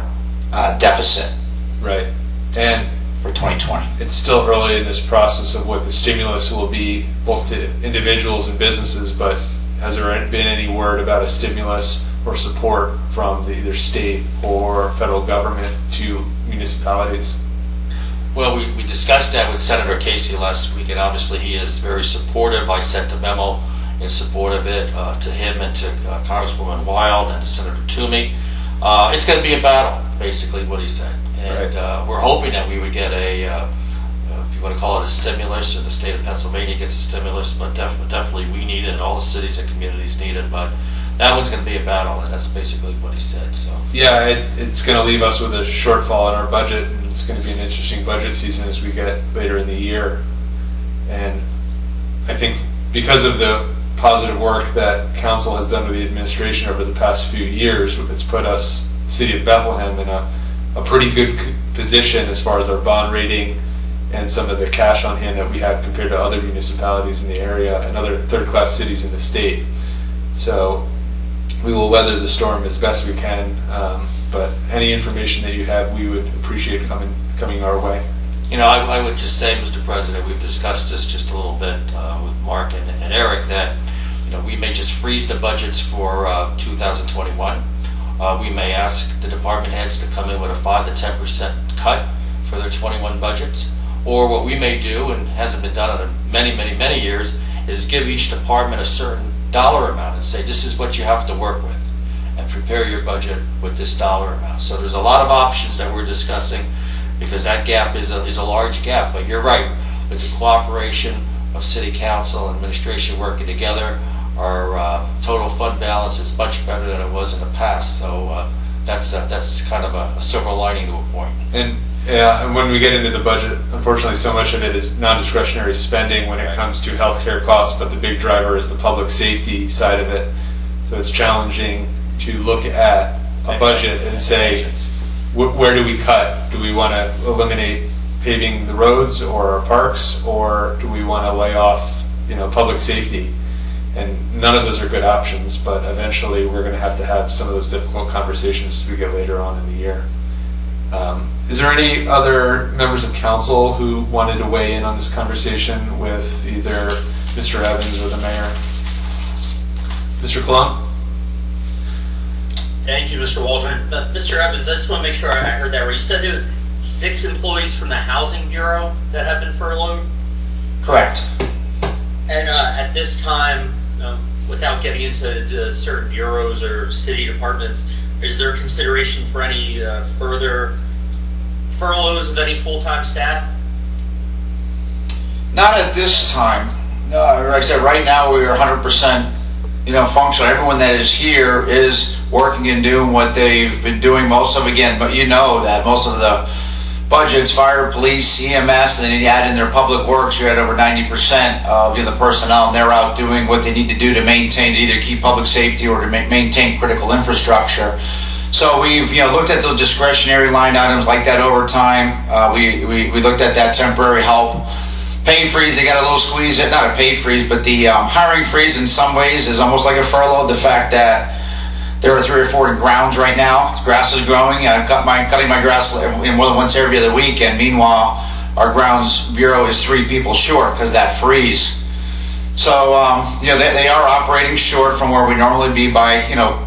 deficit. Right. And for 2020. It's still early in this process of what the stimulus will be, both to individuals and businesses, but has there been any word about a stimulus or support from either state or federal government to municipalities? Well, we discussed that with Senator Casey last week, and obviously he is very supportive. I sent a memo in support of it to him and to Congresswoman Wild and to Senator Toomey. It's going to be a battle, basically what he said. And we're hoping that we would get if you want to call it a stimulus, or the state of Pennsylvania gets a stimulus, but definitely we need it, and all the cities and communities need it. But that one's going to be a battle, and that's basically what he said. So yeah, it's going to leave us with a shortfall in our budget, and it's going to be an interesting budget season as we get later in the year. And I think because of the positive work that council has done with the administration over the past few years, it's put us, the city of Bethlehem, in a pretty good position as far as our bond rating and some of the cash on hand that we have compared to other municipalities in the area and other third-class cities in the state. So we will weather the storm as best we can, but any information that you have, we would appreciate coming our way. I would just say, Mr. President, we've discussed this just a little bit with Mark and Eric, that we may just freeze the budgets for 2021. We may ask the department heads to come in with a 5 to 10% cut for their 21 budgets. Or what we may do, and hasn't been done in many years, is give each department a certain dollar amount and say, this is what you have to work with, and prepare your budget with this dollar amount. So there's a lot of options that we're discussing, because that gap is a large gap. But you're right, with the cooperation of City Council and administration working together, our total fund balance is much better than it was in the past. So that's kind of a silver lining to a point. And yeah, and when we get into the budget, unfortunately, so much of it is non-discretionary spending when it comes to healthcare costs, but the big driver is the public safety side of it. So it's challenging to look at a budget and say, where do we cut? Do we want to eliminate paving the roads or our parks, or do we want to lay off, public safety? And none of those are good options, but eventually we're going to have some of those difficult conversations as we get later on in the year. Is there any other members of council who wanted to weigh in on this conversation with either Mr. Evans or the mayor? Mr. Colon? Thank you, Mr. Waldron. Mr. Evans, I just want to make sure I heard that right. You said there was 6 employees from the Housing Bureau that have been furloughed? Correct. And at this time, without getting into certain bureaus or city departments, is there consideration for any further furloughs of any full-time staff? Not at this time. No, like I said, right now we are 100%, functional. Everyone that is here is working and doing what they've been doing. Most of, again, but that most of the budgets, fire, police, EMS, and then you add in their public works, you're at over 90% of the personnel, and they're out doing what they need to do to maintain, to either keep public safety or to maintain critical infrastructure. So we've looked at those discretionary line items like that overtime. We looked at that temporary help. Pay freeze, they got a little squeeze, not a pay freeze, but the hiring freeze in some ways is almost like a furlough. The fact that there are 3 or 4 in grounds right now. Grass is growing. I'm cutting my grass in more than once every other week, and meanwhile, our grounds bureau is 3 people short because of that freeze. So they are operating short from where we normally be by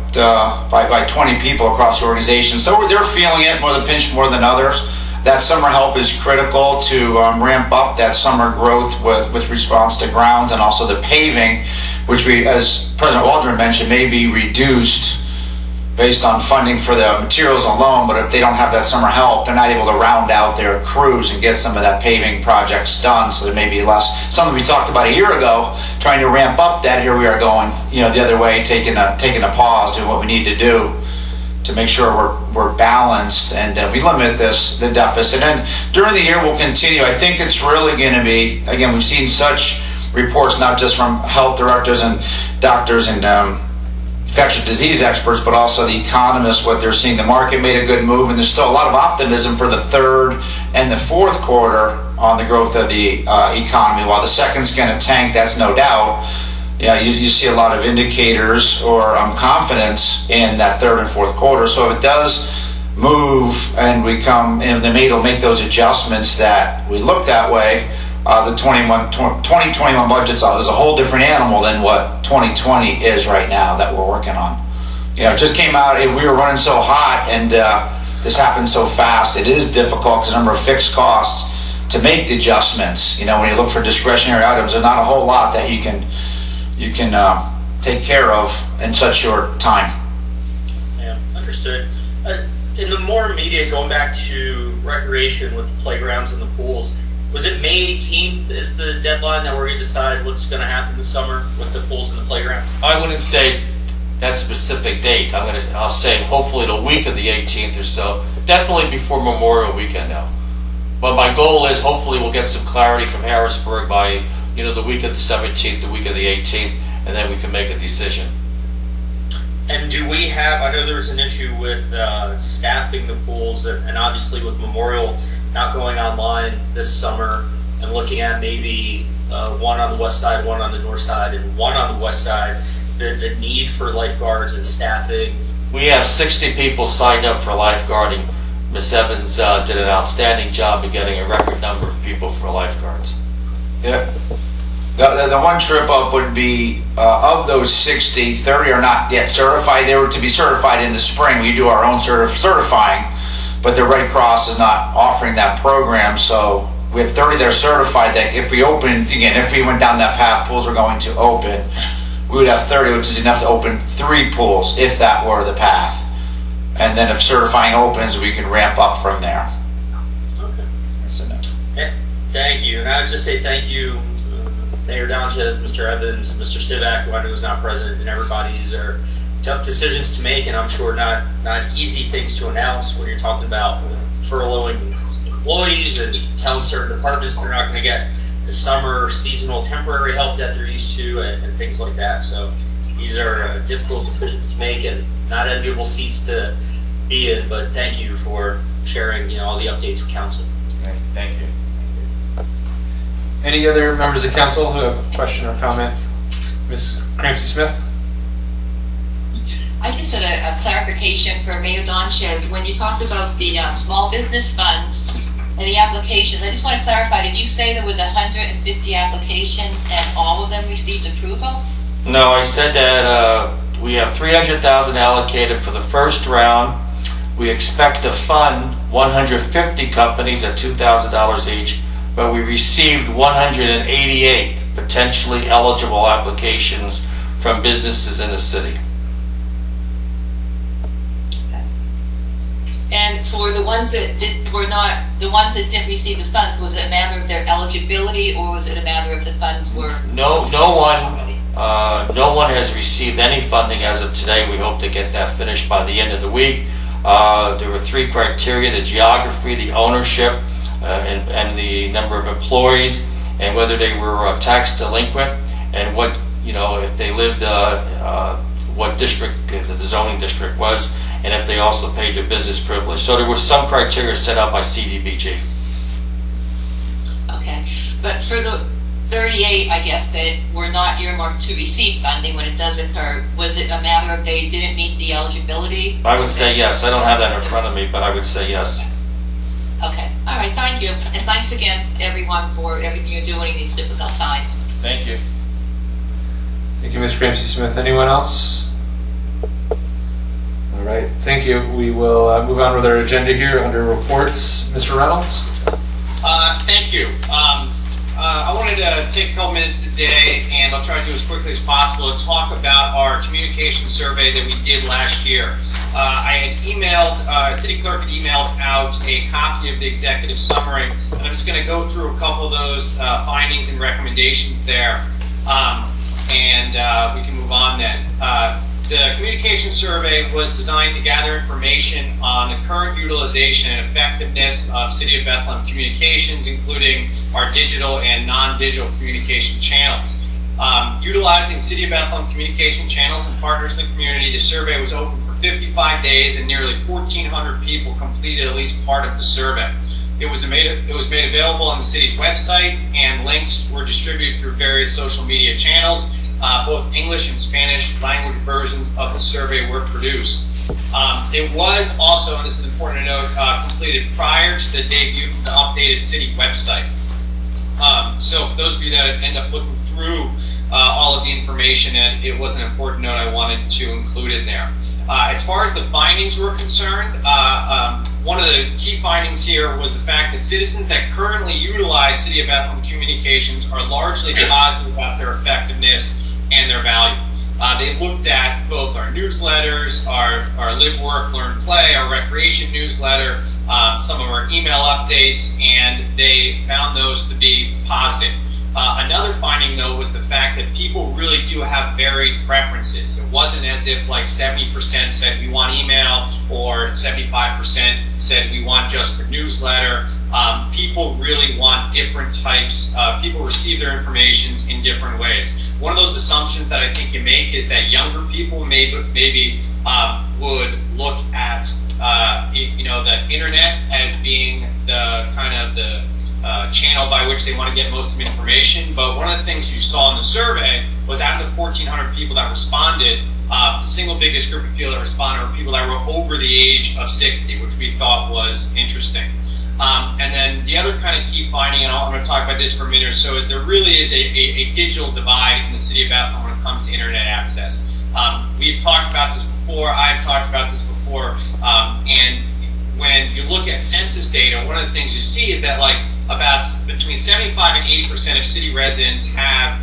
20 people across the organization. So they're feeling it more the pinch more than others. That summer help is critical to ramp up that summer growth with response to grounds, and also the paving, which we, as President Waldron mentioned, may be reduced based on funding for the materials alone. But if they don't have that summer help, they're not able to round out their crews and get some of that paving projects done. So there may be less. Something we talked about a year ago, trying to ramp up that. Here we are going, the other way, taking a pause, doing what we need to do to make sure we're balanced and we limit the deficit. And during the year, we'll continue. I think it's really going to be, again, we've seen such reports, not just from health directors and doctors and infectious disease experts, but also the economists, what they're seeing. The market made a good move, and there's still a lot of optimism for the third and the fourth quarter on the growth of the economy. While the second's going to tank, that's no doubt. You see a lot of indicators or confidence in that third and fourth quarter. So if it does move and we come, and the MAID will make those adjustments that we look that way, the 2021 budget is a whole different animal than what 2020 is right now that we're working on. It just came out, we were running so hot, and this happened so fast. It is difficult because the number of fixed costs to make the adjustments. When you look for discretionary items, there's not a whole lot that you can take care of in such short time. Yeah, understood. In the more immediate, going back to recreation with the playgrounds and the pools, was it May 18th is the deadline that we're going to decide what's going to happen this summer with the pools and the playground? I wouldn't say that specific date. I'll say hopefully the week of the 18th or so. Definitely before Memorial Weekend now. But my goal is hopefully we'll get some clarity from Harrisburg by the week of the 17th, the week of the 18th, and then we can make a decision. And do we have, I know there was an issue with staffing the pools, and obviously with Memorial not going online this summer, and looking at maybe one on the west side, one on the north side, and one on the west side, the need for lifeguards and staffing. We have 60 people signed up for lifeguarding. Ms. Evans did an outstanding job of getting a record number of people for lifeguards. Yeah. The one trip up would be, of those 60, 30 are not yet certified. They were to be certified in the spring. We do our own certifying, but the Red Cross is not offering that program. So we have 30 that are certified that if we open, again, if we went down that path, pools are going to open, we would have 30, which is enough to open 3 pools if that were the path. And then if certifying opens, we can ramp up from there. Okay. That's enough. Okay. Thank you. And I would just say thank you, Mayor Donchez, Mr. Evans, Mr. Sivak, who I know is not present, and everybody's tough decisions to make, and I'm sure not easy things to announce when you're talking about furloughing employees and telling certain departments they're not going to get the summer seasonal temporary help that they're used to, and things like that. So these are difficult decisions to make and not enviable seats to be in. But thank you for sharing, all the updates with council. Thank you. Any other members of council who have a question or comment? Ms. Cramsey Smith? I just had a clarification for Mayor Donchez. When you talked about the small business funds and the applications, I just want to clarify, did you say there was 150 applications and all of them received approval? No, I said that we have $300,000 allocated for the first round. We expect to fund 150 companies at $2,000 each, but we received 188 potentially eligible applications from businesses in the city. And for the ones that didn't receive the funds, was it a matter of their eligibility, or was it a matter of the funds were? No one has received any funding as of today. We hope to get that finished by the end of the week. There were 3 criteria: the geography, the ownership, and the number of employees, and whether they were tax delinquent, and what if they lived what district the zoning district was, and if they also paid their business privilege. So there were some criteria set out by CDBG. Okay, but for the 38, I guess, that were not earmarked to receive funding when it does occur, was it a matter of they didn't meet the eligibility? I would say yes. I don't have that in front of me, but I would say yes. Okay, all right, thank you. And thanks again, everyone, for everything you're doing in these difficult times. Thank you. Thank you, Ms. Cramsey Smith. Anyone else? All right, thank you. We will move on with our agenda here under reports. Mr. Reynolds? Thank you. I wanted to take a couple minutes today, and I'll try to do as quickly as possible, to talk about our communication survey that we did last year. I had emailed, city clerk had emailed out a copy of the executive summary, and I'm just going to go through a couple of those findings and recommendations there, and we can move on then. The communication survey was designed to gather information on the current utilization and effectiveness of City of Bethlehem communications, including our digital and non-digital communication channels. Utilizing City of Bethlehem communication channels and partners in the community, the survey was open for 55 days and nearly 1,400 people completed at least part of the survey. It was made available on the city's website, and links were distributed through various social media channels. Both English and Spanish language versions of the survey were produced. It was also, and this is important to note, completed prior to the debut of the updated city website. So for those of you that end up looking through all of the information, and it was an important note I wanted to include in there. As far as the findings were concerned, one of the key findings here was the fact that citizens that currently utilize City of Bethlehem communications are largely positive about their effectiveness and their value. They looked at both our newsletters, our Live, Work, Learn, Play, our recreation newsletter, some of our email updates, and they found those to be positive. Another finding, though, was the fact that people really do have varied preferences. It wasn't as if like 70% said we want email or 75% said we want just the newsletter. People really want different types. People receive their information in different ways. One of those assumptions that I think you make is that younger people maybe would look at the internet as being the kind of the channel by which they want to get most of the information. But one of the things you saw in the survey was out of the 1,400 people that responded, the single biggest group of people that responded were people that were over the age of 60, which we thought was interesting. And then the other kind of key finding, and I'm going to talk about this for a minute or so, is there really is a digital divide in the City of Bethlehem when it comes to internet access. We've talked about this before. I've talked about this before. And when you look at census data, one of the things you see is that about between 75 and 80% of city residents have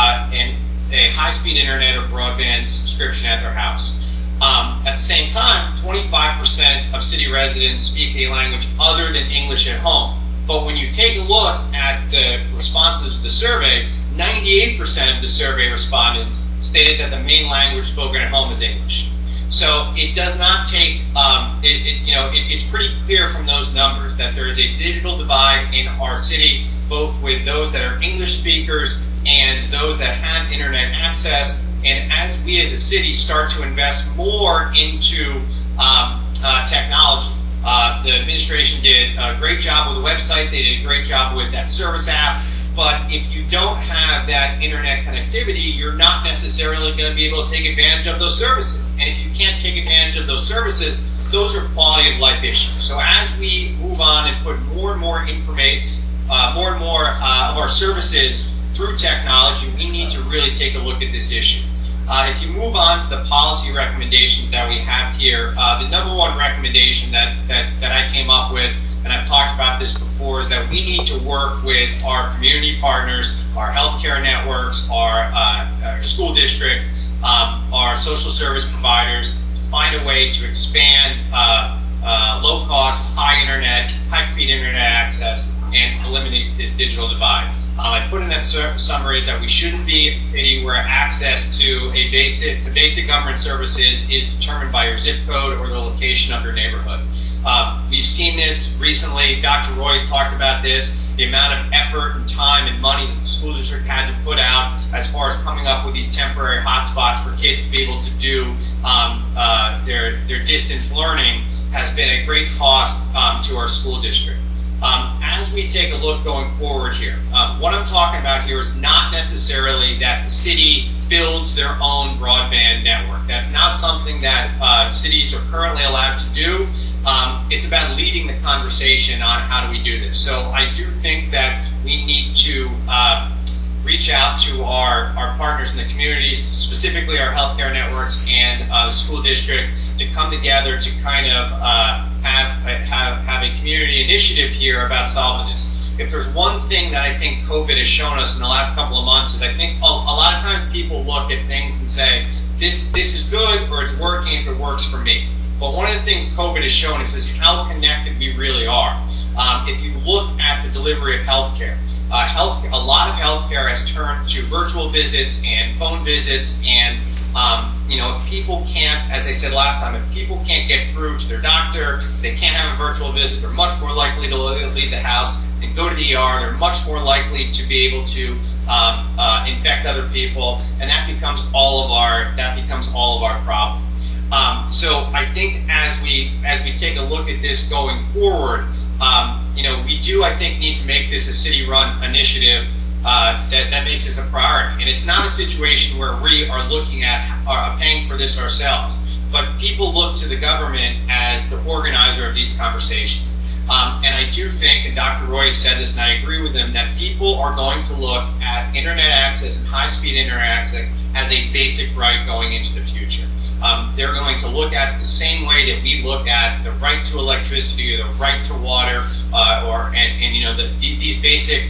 a high-speed internet or broadband subscription at their house. At the same time, 25% of city residents speak a language other than English at home. But when you take a look at the responses to the survey, 98% of the survey respondents stated that the main language spoken at home is English. So it does not take, it's pretty clear from those numbers that there is a digital divide in our city, both with those that are English speakers and those that have internet access. And as we as a city start to invest more into technology, the administration did a great job with the website. They did a great job with that service app. But if you don't have that internet connectivity, you're not necessarily going to be able to take advantage of those services. And if you can't take advantage of those services, those are quality of life issues. So as we move on and put more and more information, more and more of our services through technology, we need to really take a look at this issue. If you move on to the policy recommendations that we have here, the number one recommendation that I came up with, and I've talked about this before, is that we need to work with our community partners, our healthcare networks, our school district, our social service providers, to find a way to expand low-cost, high-speed internet access and eliminate this digital divide. I put in that summary is that we shouldn't be a city where access to basic government services is determined by your zip code or the location of your neighborhood. We've seen this recently. Dr. Roy's talked about this, the amount of effort and time and money that the school district had to put out as far as coming up with these temporary hotspots for kids to be able to do their distance learning has been a great cost to our school district. As we take a look going forward here, what I'm talking about here is not necessarily that the city builds their own broadband network. That's not something that cities are currently allowed to do. It's about leading the conversation on how do we do this. So I do think that we need to reach out to our partners in the communities, specifically our healthcare networks and the school district, to come together to kind of have a community initiative here about solving this. If there's one thing that I think COVID has shown us in the last couple of months is I think a lot of times people look at things and say, this is good or it's working if it works for me. But one of the things COVID has shown us is how connected we really are. If you look at the delivery of healthcare, a lot of healthcare has turned to virtual visits and phone visits, and if people can't, as I said last time, if people can't get through to their doctor, they can't have a virtual visit, they're much more likely to leave the house and go to the ER. They're much more likely to be able to infect other people, and that becomes all of our problem. So I think as we take a look at this going forward, we do, I think, need to make this a city-run initiative that makes this a priority. And it's not a situation where we are looking at paying for this ourselves, but people look to the government as the organizer of these conversations. And I do think, and Dr. Roy said this, and I agree with him, that people are going to look at internet access and high-speed internet access as a basic right going into the future. They're going to look at it the same way that we look at the right to electricity or the right to water, these basic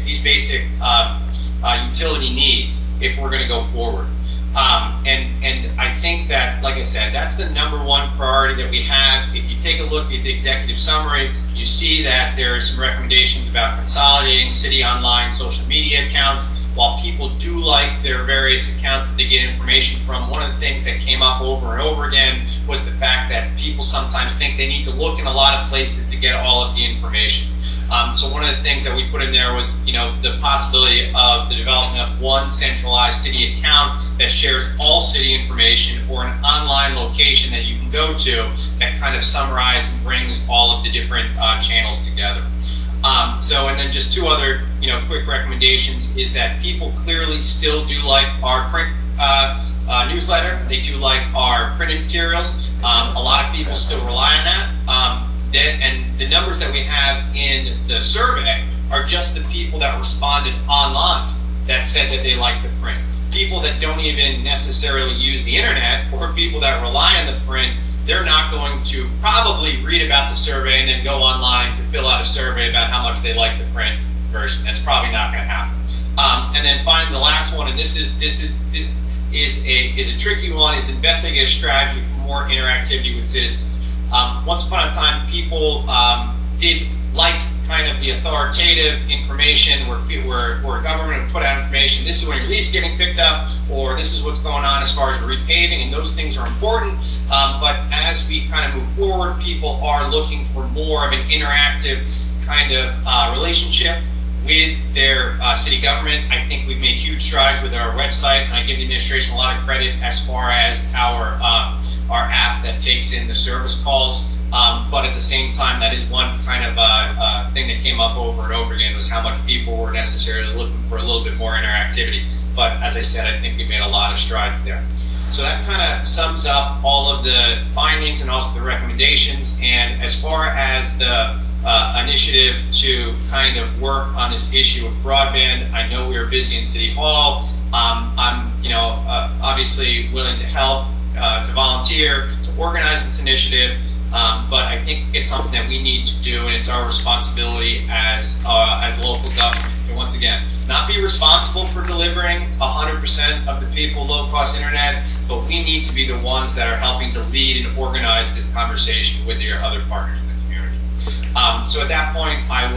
utility needs if we're going to go forward. And I think that, like I said, that's the number one priority that we have. If you take a look at the executive summary, you see that there are some recommendations about consolidating city online social media accounts. While people do like their various accounts that they get information from, one of the things that came up over and over again was the fact that people sometimes think they need to look in a lot of places to get all of the information. So one of the things that we put in there was, the possibility of the development of one centralized city account that shares all city information, or an online location that you can go to that kind of summarizes and brings all of the different channels together. And then just two other, quick recommendations is that people clearly still do like our print newsletter. They do like our printed materials. A lot of people still rely on that. And the numbers that we have in the survey are just the people that responded online that said that they like the print. People that don't even necessarily use the internet, or people that rely on the print, they're not going to probably read about the survey and then go online to fill out a survey about how much they like the print version. That's probably not going to happen. And then finally, the last one, and this is a tricky one, is investing a strategy for more interactivity with citizens. Once upon a time, people did like kind of the authoritative information where government would put out information. This is when your leaves getting picked up, or this is what's going on as far as repaving, and those things are important. But as we kind of move forward, people are looking for more of an interactive kind of relationship with their city government. I think we've made huge strides with our website, and I give the administration a lot of credit as far as our app that takes in the service calls. But at the same time, that is one kind of thing that came up over and over again, was how much people were necessarily looking for a little bit more interactivity. But as I said, I think we made a lot of strides there. So that kind of sums up all of the findings and also the recommendations. And as far as the initiative to kind of work on this issue of broadband, I know we are busy in City Hall. I'm obviously willing to help, to volunteer, to organize this initiative. But I think it's something that we need to do, and it's our responsibility as local government. And once again, not be responsible for delivering 100% of the people low-cost internet, but we need to be the ones that are helping to lead and organize this conversation with your other partners in the community. So at that point, I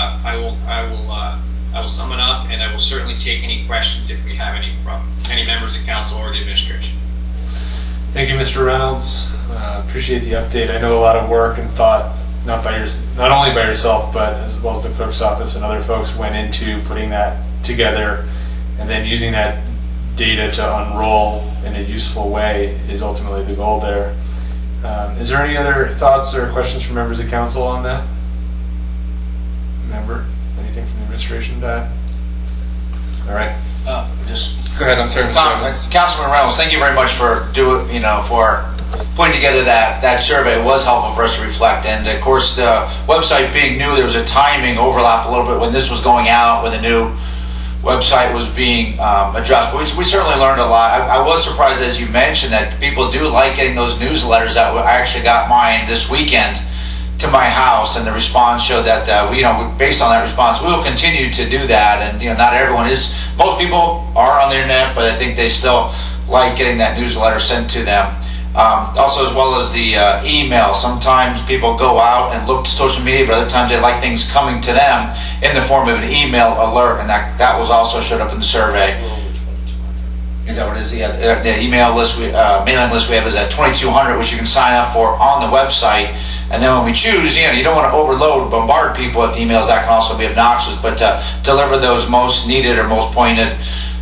will sum it up, and I will certainly take any questions if we have any from any members of council or the administration. Thank you, Mr. Reynolds. Appreciate the update. I know a lot of work and thought, not only by yourself, but as well as the clerk's office and other folks, went into putting that together, and then using that data to unroll in a useful way is ultimately the goal there. Is there any other thoughts or questions from members of council on that? Member, anything from the administration to add? All right. Just go ahead. I'm sorry, Mr. Reynolds. Councilman Reynolds, thank you very much for for putting together that survey. It was helpful for us to reflect, and of course, the website being new, there was a timing overlap a little bit when this was going out, when the new website was being addressed. But we certainly learned a lot. I was surprised, as you mentioned, that people do like getting those newsletters. I actually got mine this weekend to my house, and the response showed that based on that response, we will continue to do that. And not everyone is. Most people are on the internet, but I think they still like getting that newsletter sent to them. Also, as well as the email. Sometimes people go out and look to social media, but other times they like things coming to them in the form of an email alert, and that was also showed up in the survey. Is that what it is? Yeah, the email list, mailing list we have is at 2200, which you can sign up for on the website. And then when we choose, you don't want to bombard people with emails. That can also be obnoxious, but deliver those most needed or most pointed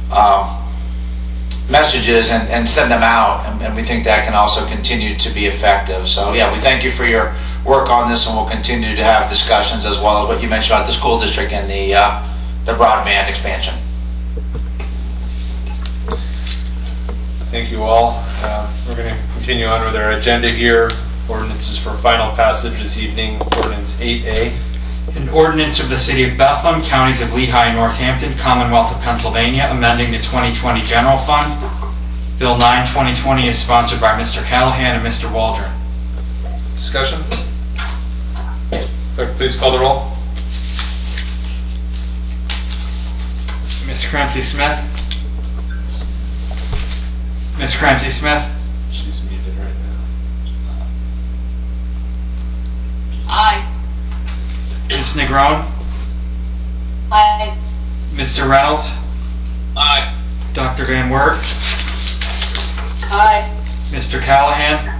messages and send them out. And we think that can also continue to be effective. So yeah, we thank you for your work on this, and we'll continue to have discussions as well as what you mentioned about the school district and the broadband expansion. Thank you all. We're going to continue on with our agenda here. Ordinances for final passage this evening. Ordinance 8A. An ordinance of the City of Bethlehem, Counties of Lehigh and Northampton, Commonwealth of Pennsylvania, amending the 2020 General Fund. Bill 9, 2020 is sponsored by Mr. Callahan and Mr. Waldron. Discussion? Clerk, please call the roll. Ms. Cramsey-Smith? Ms. Cramsey-Smith? She's muted right now. Aye. Ms. Negron? Aye. Mr. Reynolds? Aye. Dr. Van Wert? Aye. Mr. Callahan?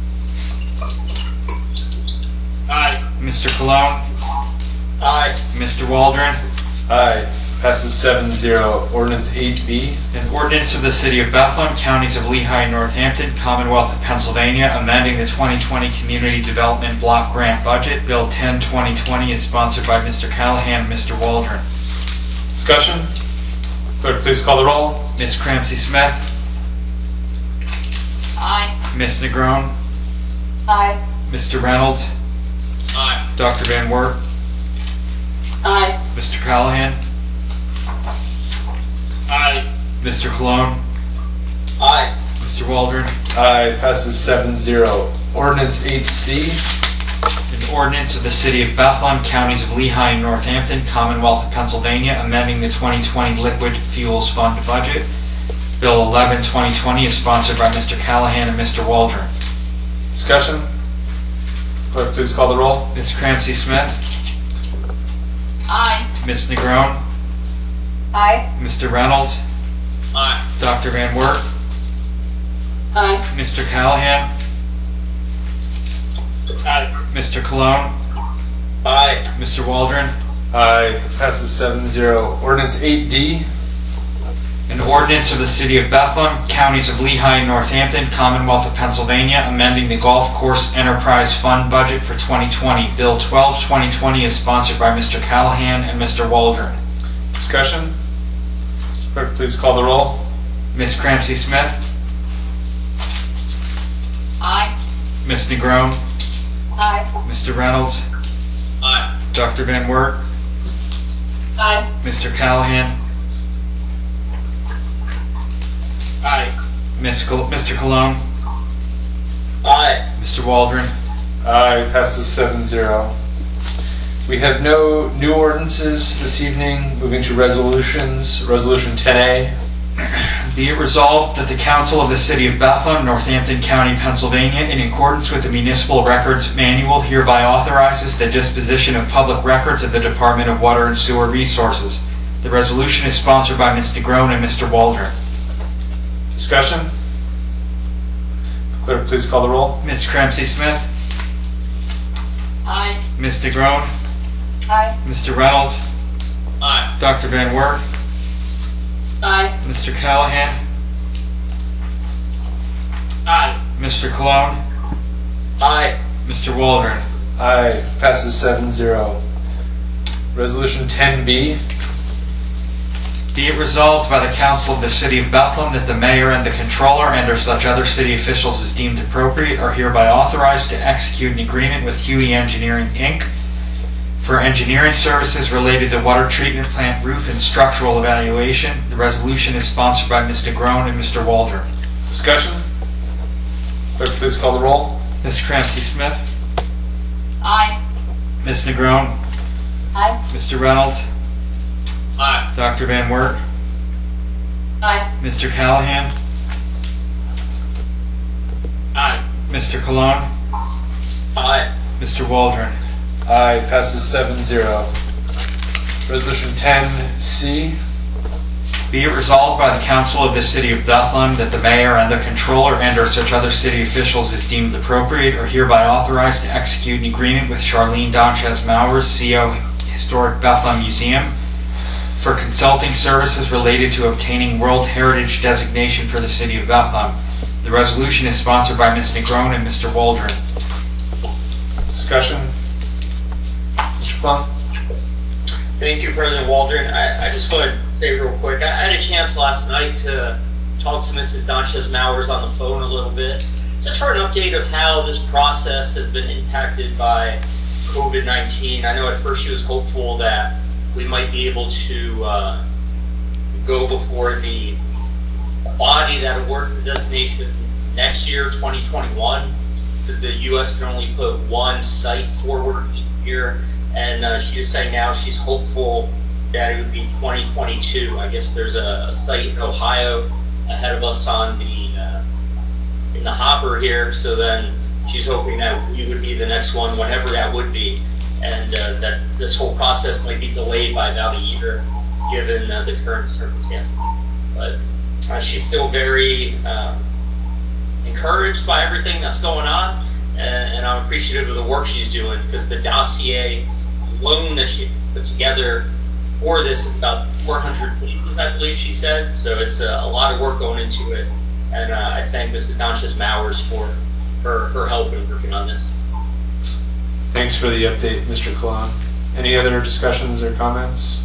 Aye. Mr. Cologne? Aye. Mr. Waldron? Aye. Passes 7-0. Ordinance 8B. An ordinance of the City of Bethlehem, Counties of Lehigh and Northampton, Commonwealth of Pennsylvania, amending the 2020 Community Development Block Grant Budget. Bill 10, 2020 is sponsored by Mr. Callahan and Mr. Waldron. Discussion? Clerk, please call the roll. Ms. Cramsey-Smith? Aye. Ms. Negron? Aye. Mr. Reynolds? Aye. Dr. Van Wert? Aye. Mr. Callahan? Aye. Mr. Cologne? Aye. Mr. Waldron? Aye. Passes 7-0. Ordinance 8C. An ordinance of the City of Bethlehem, Counties of Lehigh and Northampton, Commonwealth of Pennsylvania, amending the 2020 Liquid Fuels Fund budget. Bill 11, 2020 is sponsored by Mr. Callahan and Mr. Waldron. Discussion? Clerk, please call the roll. Ms. Cramsey-Smith? Aye. Ms. Negron, Aye. Mr. Reynolds, Aye. Dr. Van Wert, Aye. Mr. Callahan, Aye. Mr. Cologne, Aye. Mr. Waldron. Aye. Passes 7-0. Ordinance 8D. An ordinance of the City of Bethlehem, Counties of Lehigh and Northampton, Commonwealth of Pennsylvania, amending the Golf Course Enterprise Fund budget for 2020. Bill 12-2020 is sponsored by Mr. Callahan and Mr. Waldron. Discussion? Clerk, please call the roll. Ms. Cramsey Smith, Aye. Ms. Negron, Aye. Mr. Reynolds, Aye. Dr. Van Wert, Aye. Mr. Callahan, Aye. Mr. Cologne, Aye. Mr. Waldron. Aye. Passes 7-0. We have no new ordinances this evening. Moving to resolutions. Resolution 10A. Be it resolved that the Council of the City of Bethlehem, Northampton County, Pennsylvania, in accordance with the Municipal Records Manual, hereby authorizes the disposition of public records of the Department of Water and Sewer Resources. The resolution is sponsored by Ms. Negron and Mr. Waldron. Discussion? Clerk, please call the roll. Ms. Cramsey Smith, Aye. Ms. Negron, Aye. Mr. Reynolds, Aye. Dr. Van Wert, Aye. Mr. Callahan, Aye. Mr. Cologne, Aye. Mr. Waldron. Aye. Passes 7-0. Resolution 10B. Be it resolved by the Council of the City of Bethlehem that the Mayor and the Controller and or such other city officials as deemed appropriate are hereby authorized to execute an agreement with Huey Engineering, Inc. for engineering services related to water treatment plant roof and structural evaluation. The resolution is sponsored by Ms. Negron and Mr. Waldron. Discussion? Clerk, please call the roll. Ms. Cramsey Smith, Aye. Ms. Negron, Aye. Mr. Reynolds, Aye. Dr. Van Wert, Aye. Mr. Callahan, Aye. Mr. Cologne, Aye. Mr. Waldron. Aye. Passes 7-0. Resolution 10C. Be it resolved by the Council of the City of Bethlehem that the Mayor and the Controller and or such other city officials as deemed appropriate are hereby authorized to execute an agreement with Charlene Donchez Mowers, CO Historic Bethlehem Museum, for consulting services related to obtaining World Heritage designation for the City of Bethlehem. The resolution is sponsored by Ms. Negron and Mr. Waldron. Discussion? Mr. Plum? Thank you, President Waldron. I just want to say real quick, I had a chance last night to talk to Mrs. Donchez Mowers on the phone a little bit, just for an update of how this process has been impacted by COVID-19. I know at first she was hopeful that we might be able to go before the body that awards the designation next year, 2021, because the U.S. can only put one site forward each year. And she was saying now she's hopeful that it would be 2022. I guess there's a site in Ohio ahead of us on the in the hopper here. So then she's hoping that we would be the next one, whenever that would be, and that this whole process might be delayed by about a year, given the current circumstances. But she's still very encouraged by everything that's going on, and I'm appreciative of the work she's doing, because the dossier alone that she put together for this is about 400 pages, I believe she said. So it's a lot of work going into it, and I thank Mrs. Donchez Mowers for her help in working on this. Thanks for the update, Mr. Cologne. Any other discussions or comments?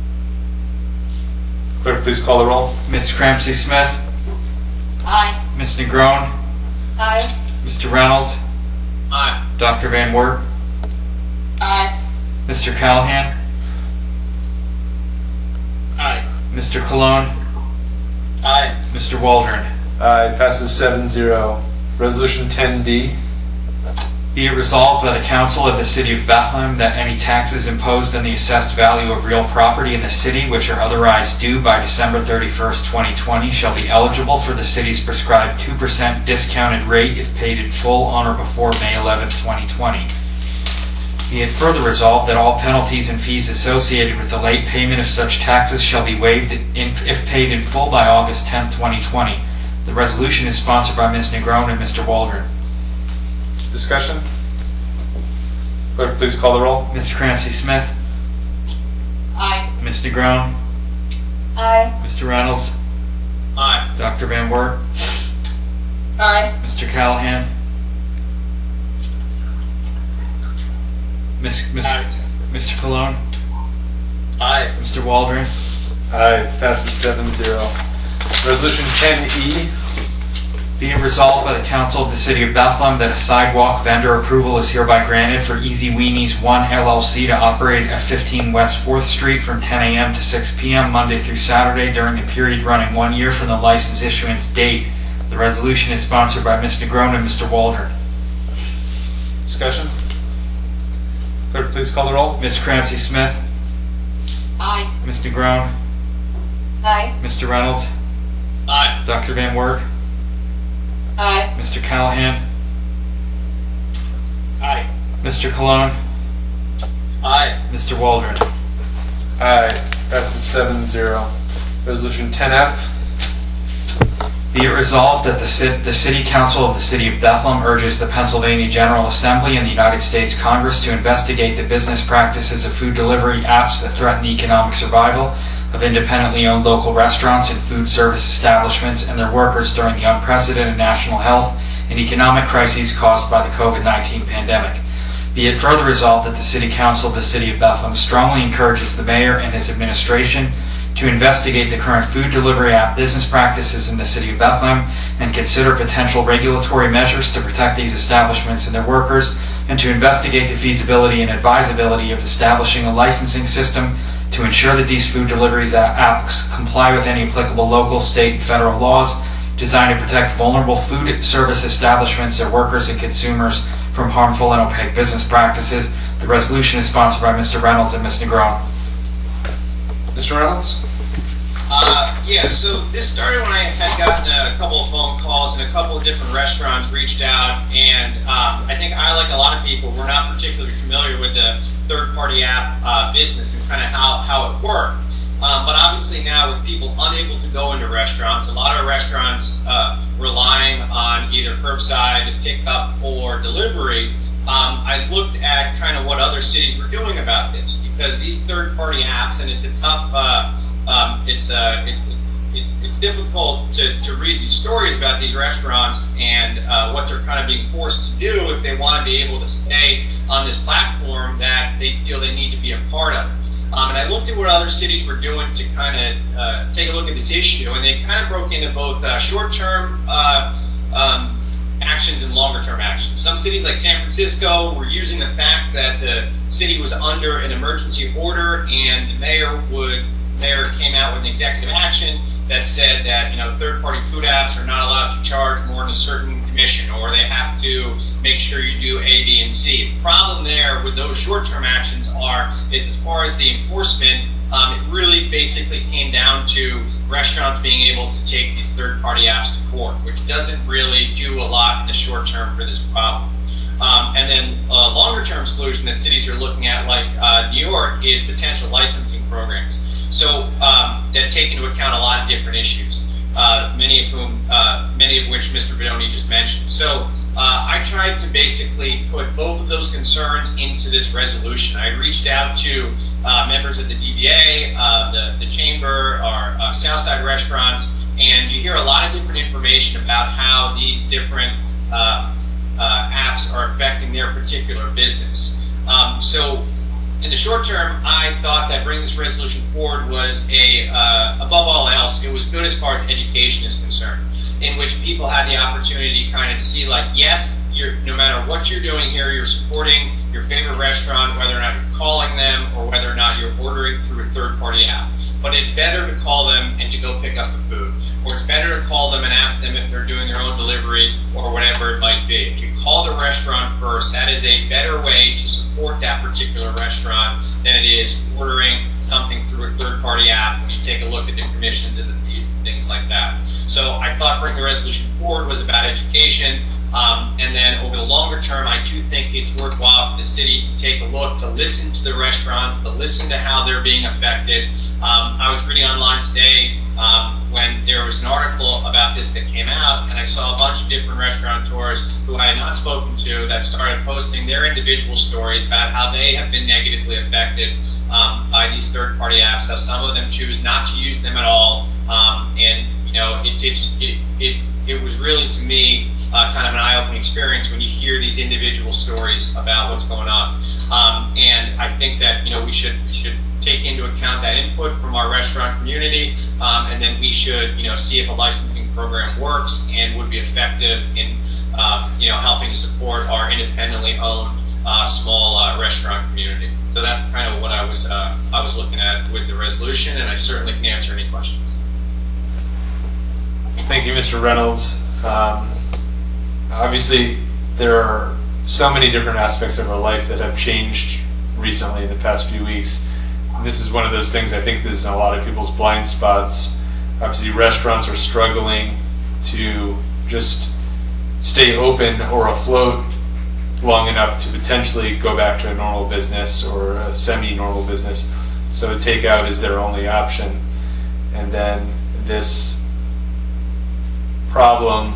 Clerk, please call the roll. Ms. Cramsey Smith, Aye. Ms. Negron, Aye. Mr. Reynolds, Aye. Dr. Van Wert, Aye. Mr. Callahan, Aye. Mr. Cologne, Aye. Mr. Waldron. Aye. Passes 7-0. Resolution 10D. Be it resolved by the Council of the City of Bethlehem that any taxes imposed on the assessed value of real property in the city which are otherwise due by December 31st, 2020 shall be eligible for the city's prescribed 2% discounted rate if paid in full on or before May 11th, 2020. Be it further resolved that all penalties and fees associated with the late payment of such taxes shall be waived if paid in full by August 10, 2020. The resolution is sponsored by Ms. Negron and Mr. Waldron. Discussion? Clerk, please call the roll. Ms. Cramsey Smith. Aye. Ms. Negron. Aye. Mr. Reynolds. Aye. Dr. Van Wert. Aye. Mr. Callahan. Mr. Cologne. Aye. Mr. Waldron. Aye. Passes 7-0. Resolution 10E. Be it resolved by the Council of the City of Bethlehem that a sidewalk vendor approval is hereby granted for Easy Weenies 1 LLC to operate at 15 West 4th Street from 10 a.m. to 6 p.m. Monday through Saturday during the period running 1 year from the license issuance date. The resolution is sponsored by Ms. Negron and Mr. Waldron. Discussion? Clerk, please call the roll. Ms. Cramsey Smith. Aye. Ms. Negron. Aye. Mr. Reynolds. Aye. Dr. Van Wert. Aye. Mr. Callahan. Aye. Mr. Cologne. Aye. Mr. Waldron. Aye. Passes 7-0. Resolution 10F. Be it resolved that the City Council of the City of Bethlehem urges the Pennsylvania General Assembly and the United States Congress to investigate the business practices of food delivery apps that threaten the economic survival of independently owned local restaurants and food service establishments and their workers during the unprecedented national health and economic crises caused by the COVID-19 pandemic. Be it further resolved that the City Council of the City of Bethlehem strongly encourages the Mayor and his administration to investigate the current food delivery app business practices in the City of Bethlehem and consider potential regulatory measures to protect these establishments and their workers, and to investigate the feasibility and advisability of establishing a licensing system to ensure that these food deliveries apps comply with any applicable local, state, and federal laws designed to protect vulnerable food service establishments, their workers, and consumers from harmful and opaque business practices. The resolution is sponsored by Mr. Reynolds and Ms. Negron. Mr. Reynolds? So this started when I had gotten a couple of phone calls and a couple of different restaurants reached out, and I think I, like a lot of people, were not particularly familiar with the third-party app business and kind of how it worked. But obviously now with people unable to go into restaurants, a lot of restaurants relying on either curbside pickup or delivery, I looked at kind of what other cities were doing about this, because these third-party apps, and it's a tough, it's difficult to read these stories about these restaurants and what they're kind of being forced to do if they want to be able to stay on this platform that they feel they need to be a part of. And I looked at what other cities were doing to kind of take a look at this issue, and they kind of broke into both short-term actions and longer-term actions. Some cities like San Francisco were using the fact that the city was under an emergency order, and the mayor came out with an executive action that said that third-party food apps are not allowed to charge more than a certain commission, or they have to make sure you do A, B, and C. The problem there with those short-term actions is as far as the enforcement, it really basically came down to restaurants being able to take these third-party apps to court, which doesn't really do a lot in the short term for this problem. And then a longer-term solution that cities are looking at, like New York, is potential licensing programs. So that take into account a lot of different issues, many of which Mr. Bedoni just mentioned. So I tried to basically put both of those concerns into this resolution. I reached out to members of the DBA, the Chamber, our Southside restaurants, and you hear a lot of different information about how these different apps are affecting their particular business. So in the short term, I thought that bringing this resolution forward was above all else, it was good as far as education is concerned, in which people had the opportunity to kind of see, like, yes, no matter what you're doing here, you're supporting your favorite restaurant, whether or not you're calling them or whether or not you're ordering through a third-party app. But it's better to call them and to go pick up the food. Or it's better to call them and ask them if they're doing their own delivery or whatever it might be. If you call the restaurant first, that is a better way to support that particular restaurant than it is ordering something through a third-party app when you take a look at the commissions and the fees and things like that. So I thought bringing the resolution forward was about education. And then over the longer term, I do think it's worthwhile for the city to take a look, to listen to the restaurants, to listen to how they're being affected. I was reading online today when there was an article about this that came out, and I saw a bunch of different restaurateurs who I had not spoken to that started posting their individual stories about how they have been negatively affected by these third-party apps. How some of them choose not to use them at all, and you know, it was really, to me, kind of an eye-opening experience when you hear these individual stories about what's going on. And I think that, you know, we should take into account that input from our restaurant community, and then we should, you know, see if a licensing program works and would be effective in, you know, helping support our independently owned small restaurant community. So that's kind of what I was looking at with the resolution, and I certainly can answer any questions. Thank you, Mr. Reynolds. Obviously, there are so many different aspects of our life that have changed recently in the past few weeks. This is one of those things I think is in a lot of people's blind spots. Obviously, restaurants are struggling to just stay open or afloat long enough to potentially go back to a normal business or a semi-normal business. So takeout is their only option. And then this problem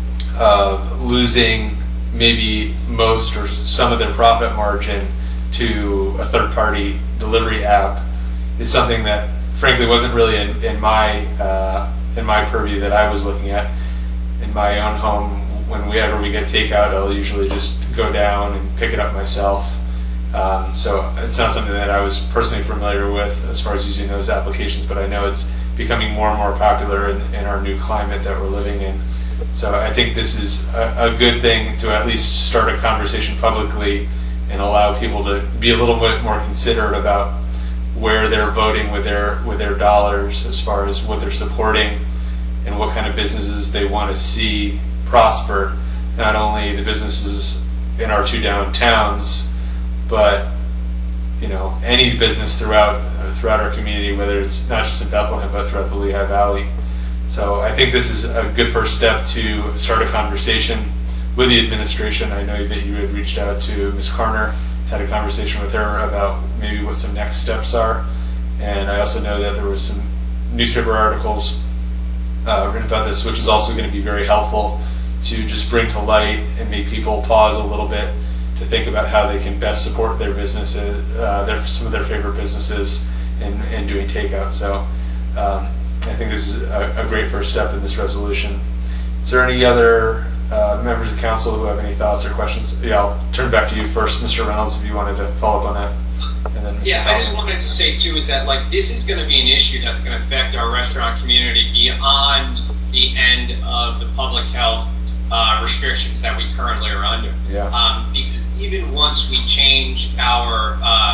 of losing maybe most or some of their profit margin to a third-party delivery app is something that, frankly, wasn't really in my purview that I was looking at. In my own home, whenever we get takeout, I'll usually just go down and pick it up myself. So it's not something that I was personally familiar with as far as using those applications, but I know it's becoming more and more popular in our new climate that we're living in. So I think this is a good thing to at least start a conversation publicly and allow people to be a little bit more considerate about where they're voting with their dollars as far as what they're supporting and what kind of businesses they want to see prosper. Not only the businesses in our two downtowns, but you know, any business throughout our community, whether it's not just in Bethlehem but throughout the Lehigh Valley. So I think this is a good first step to start a conversation with the administration. I know that you had reached out to Ms. Carner, had a conversation with her about maybe what some next steps are. And I also know that there was some newspaper articles written about this, which is also going to be very helpful to just bring to light and make people pause a little bit to think about how they can best support their businesses, some of their favorite businesses in doing takeout. So I think this is a great first step in this resolution. Is there any other members of council who have any thoughts or questions? Yeah, I'll turn back to you first, Mr. Reynolds, if you wanted to follow up on that. And then Yeah, I just wanted to say too is that like this is going to be an issue that's going to affect our restaurant community beyond the end of the public health restrictions that we currently are under. Yeah. Because even once we change our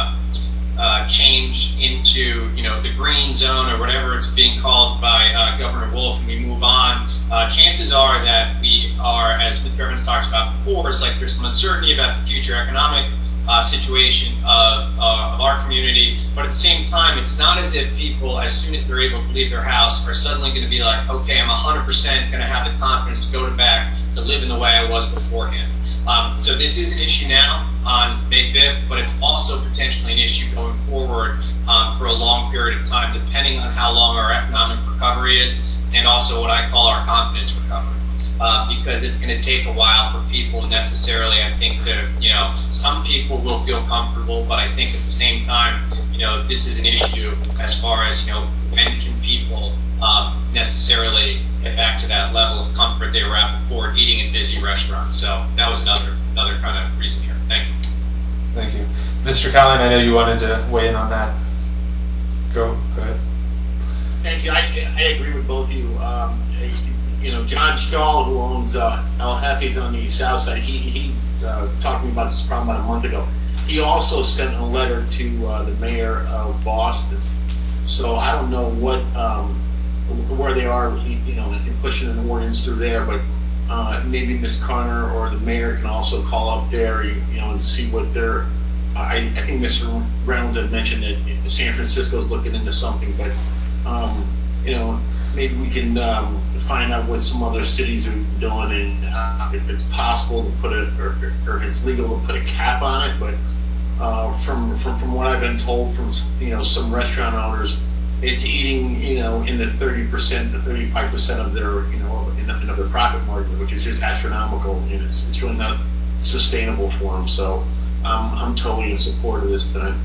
change into, you know, the green zone or whatever it's being called by Governor Wolf, and we move on, chances are that we are, as Mr. Evans talks about before, it's like there's some uncertainty about the future economic situation of our community, but at the same time, it's not as if people, as soon as they're able to leave their house, are suddenly going to be like, okay, I'm 100% going to have the confidence to go back to live in the way I was beforehand. So this is an issue now on May 5th, but it's also potentially an issue going forward for a long period of time, depending on how long our economic recovery is, and also what I call our confidence recovery. Because it's going to take a while for people necessarily, I think, to, you know, some people will feel comfortable, but I think at the same time, you know, this is an issue as far as, you know, when can people necessarily get back to that level of comfort they were at before eating in busy restaurants. So that was another kind of reason here. Thank you. Thank you. Mr. Collin, I know you wanted to weigh in on that. Go ahead. Thank you. I agree with both of you. You know, John Stahl, who owns El Jefe's on the south side, he talked to me about this problem about a month ago. He also sent a letter to the mayor of Boston. So I don't know what where they are, you know, in pushing an ordinance through there, but maybe Ms. Carner or the mayor can also call up there, you know, and see what they're. I think Mr. Reynolds had mentioned that San Francisco is looking into something, but you know, maybe we can find out what some other cities are doing, and if it's possible to put it, or if it's legal to put a cap on it. But from what I've been told from some restaurant owners, it's eating in the 30% to 35% of their in their profit margin, which is just astronomical, and it's really not sustainable for them. So I'm totally in support of this tonight.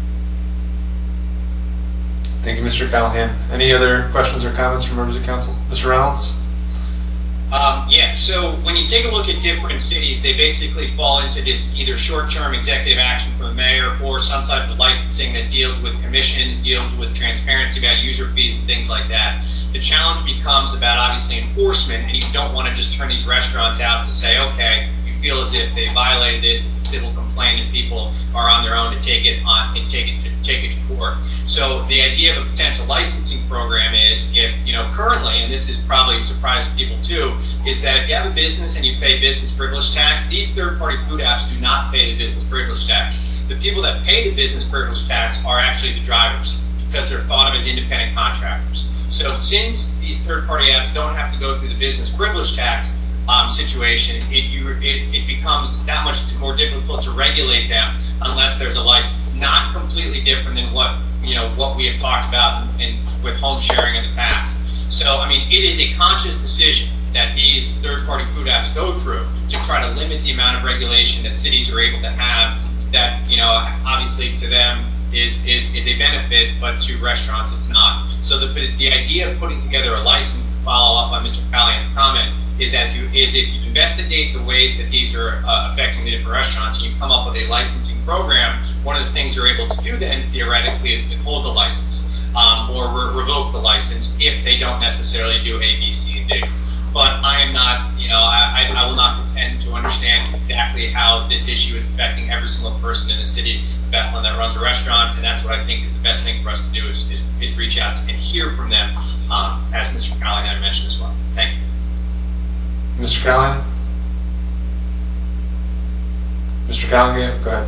Thank you, Mr. Callahan. Any other questions or comments from members of council? Mr. Reynolds? Yeah, so when you take a look at different cities, they basically fall into this either short-term executive action from the mayor or some type of licensing that deals with commissions, deals with transparency about user fees and things like that. The challenge becomes about obviously enforcement, and you don't want to just turn these restaurants out to say, okay, you feel as if they violated this, it's a civil complaint, and people are on their own to take it to court. So the idea of a potential licensing program is, if currently, and this is probably a surprise to people too, is that if you have a business and you pay business privilege tax, these third-party food apps do not pay the business privilege tax. The people that pay the business privilege tax are actually the drivers, because they're thought of as independent contractors. So since these third-party apps don't have to go through the business privilege tax situation, it becomes that much more difficult to regulate them unless there's a license. Not completely different than what we have talked about with home sharing in the past. So I mean, it is a conscious decision that these third-party food apps go through to try to limit the amount of regulation that cities are able to have. That obviously to them is a benefit, but to restaurants it's not. So the idea of putting together a license, to follow up on Mr. Callahan's comment, is if you investigate the ways that these are affecting the different restaurants, and you come up with a licensing program, one of the things you're able to do then theoretically is withhold the license or revoke the license if they don't necessarily do A, B, C, and D. But I am not, I will not pretend to understand exactly how this issue is affecting every single person in the city of Bethlehem that runs a restaurant, and that's what I think is the best thing for us to do is reach out and hear from them, as Mr. Callahan mentioned as well. Thank you. Mr. Callahan? Mr. Callahan, go ahead.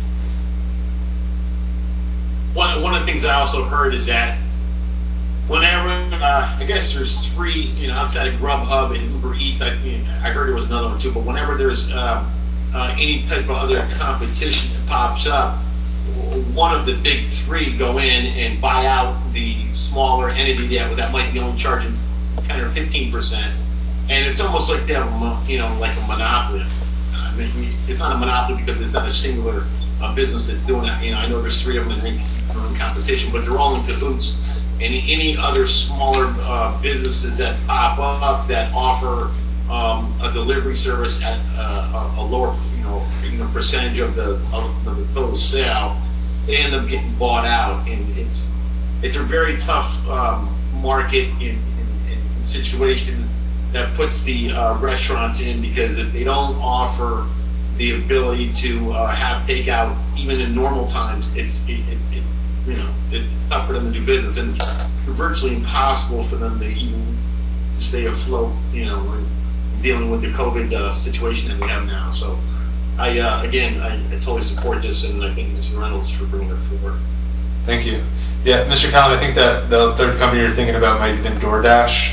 One of the things I also heard is that whenever, I guess there's three, outside of Grubhub and Uber Eats, I heard there was another one too, but whenever there's any type of other competition that pops up, one of the big three go in and buy out the smaller entity that might be only charging 10 or 15%. And it's almost like they have, like a monopoly. I mean, it's not a monopoly because it's not a singular business that's doing that. I know there's three of them in competition, but they're all in cahoots. And any other smaller businesses that pop up that offer a delivery service at a lower, percentage of the total sale, they end up getting bought out. And it's a very tough market in situation that puts the restaurants in, because if they don't offer the ability to have takeout even in normal times, it's tough for them to do business, and it's virtually impossible for them to even stay afloat, dealing with the COVID situation that we have now. So I totally support this, and I thank Mr. Reynolds for bringing it forward. Thank you. Yeah, Mr. Callahan, I think that the third company you're thinking about might have been DoorDash.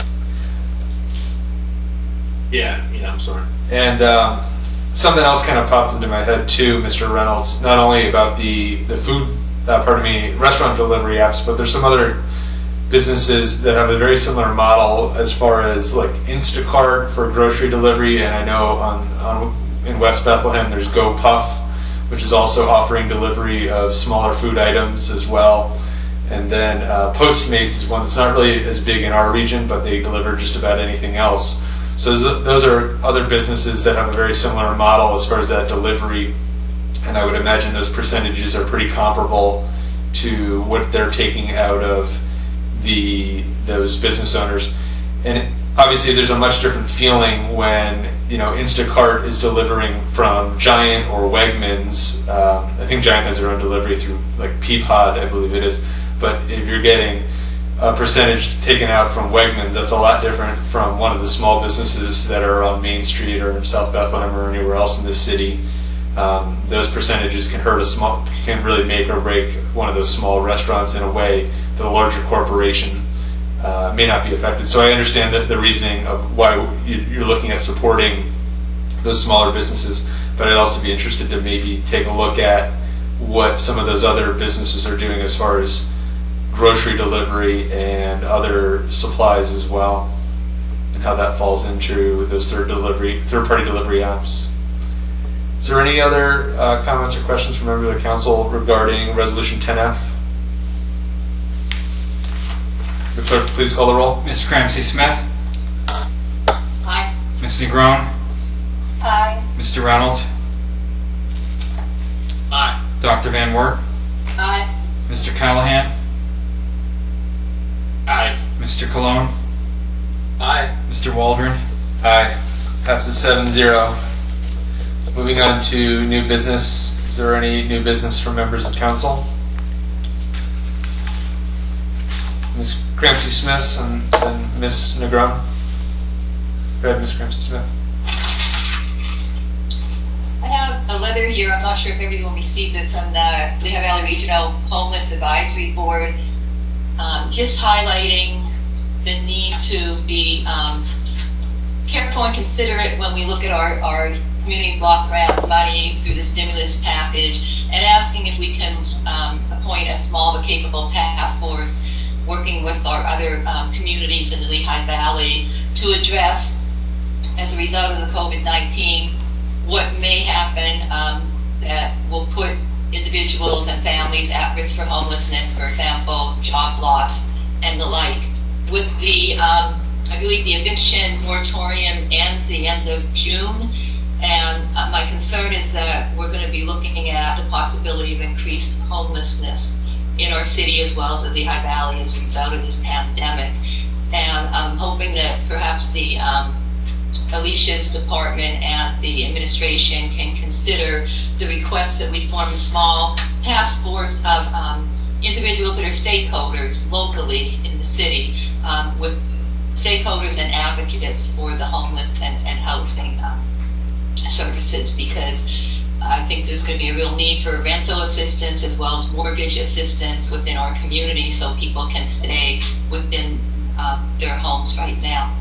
Yeah, I'm sorry. And something else kind of popped into my head too, Mr. Reynolds, not only about the food, restaurant delivery apps, but there's some other businesses that have a very similar model as far as like Instacart for grocery delivery, and I know in West Bethlehem there's GoPuff, which is also offering delivery of smaller food items as well. And then Postmates is one that's not really as big in our region, but they deliver just about anything else. So those are other businesses that have a very similar model as far as that delivery, and I would imagine those percentages are pretty comparable to what they're taking out of those business owners. And obviously there's a much different feeling when Instacart is delivering from Giant or Wegmans. I think Giant has their own delivery through like Peapod, I believe it is. But if you're getting a percentage taken out from Wegmans, that's a lot different from one of the small businesses that are on Main Street or in South Bethlehem or anywhere else in the city. Those percentages can really make or break one of those small restaurants in a way that a larger corporation may not be affected. So I understand that the reasoning of why you're looking at supporting those smaller businesses, but I'd also be interested to maybe take a look at what some of those other businesses are doing as far as grocery delivery and other supplies as well, and how that falls into those third-party delivery apps. Is there any other comments or questions from members of the council regarding Resolution 10F? The clerk, please call the roll. Ms. Ramsey Smith? Aye. Ms. Negron? Aye. Mr. Reynolds? Aye. Dr. Van Wert? Aye. Mr. Callahan? Aye. Mr. Cologne? Aye. Mr. Waldron? Aye. Passes 7-0. Moving on to new business. Is there any new business from members of council? Ms. Ramsey Smith and Ms. Negron. Go ahead, Ms. Ramsey Smith. I have a letter here, I'm not sure if everyone received it, from the Lehigh Valley Regional Homeless Advisory Board, just highlighting the need to be careful and considerate when we look at our community block grant money through the stimulus package, and asking if we can appoint a small but capable task force working with our other communities in the Lehigh Valley to address, as a result of the COVID-19, what may happen that will put individuals and families at risk for homelessness, for example, job loss and the like. With the, I believe the eviction moratorium ends the end of June, and my concern is that we're going to be looking at the possibility of increased homelessness in our city as well as the Lehigh Valley as a result of this pandemic. And I'm hoping that perhaps the Alicia's department and the administration can consider the request that we form a small task force of individuals that are stakeholders locally in the city, with stakeholders and advocates for the homeless and housing services, because I think there's going to be a real need for rental assistance as well as mortgage assistance within our community so people can stay within their homes right now.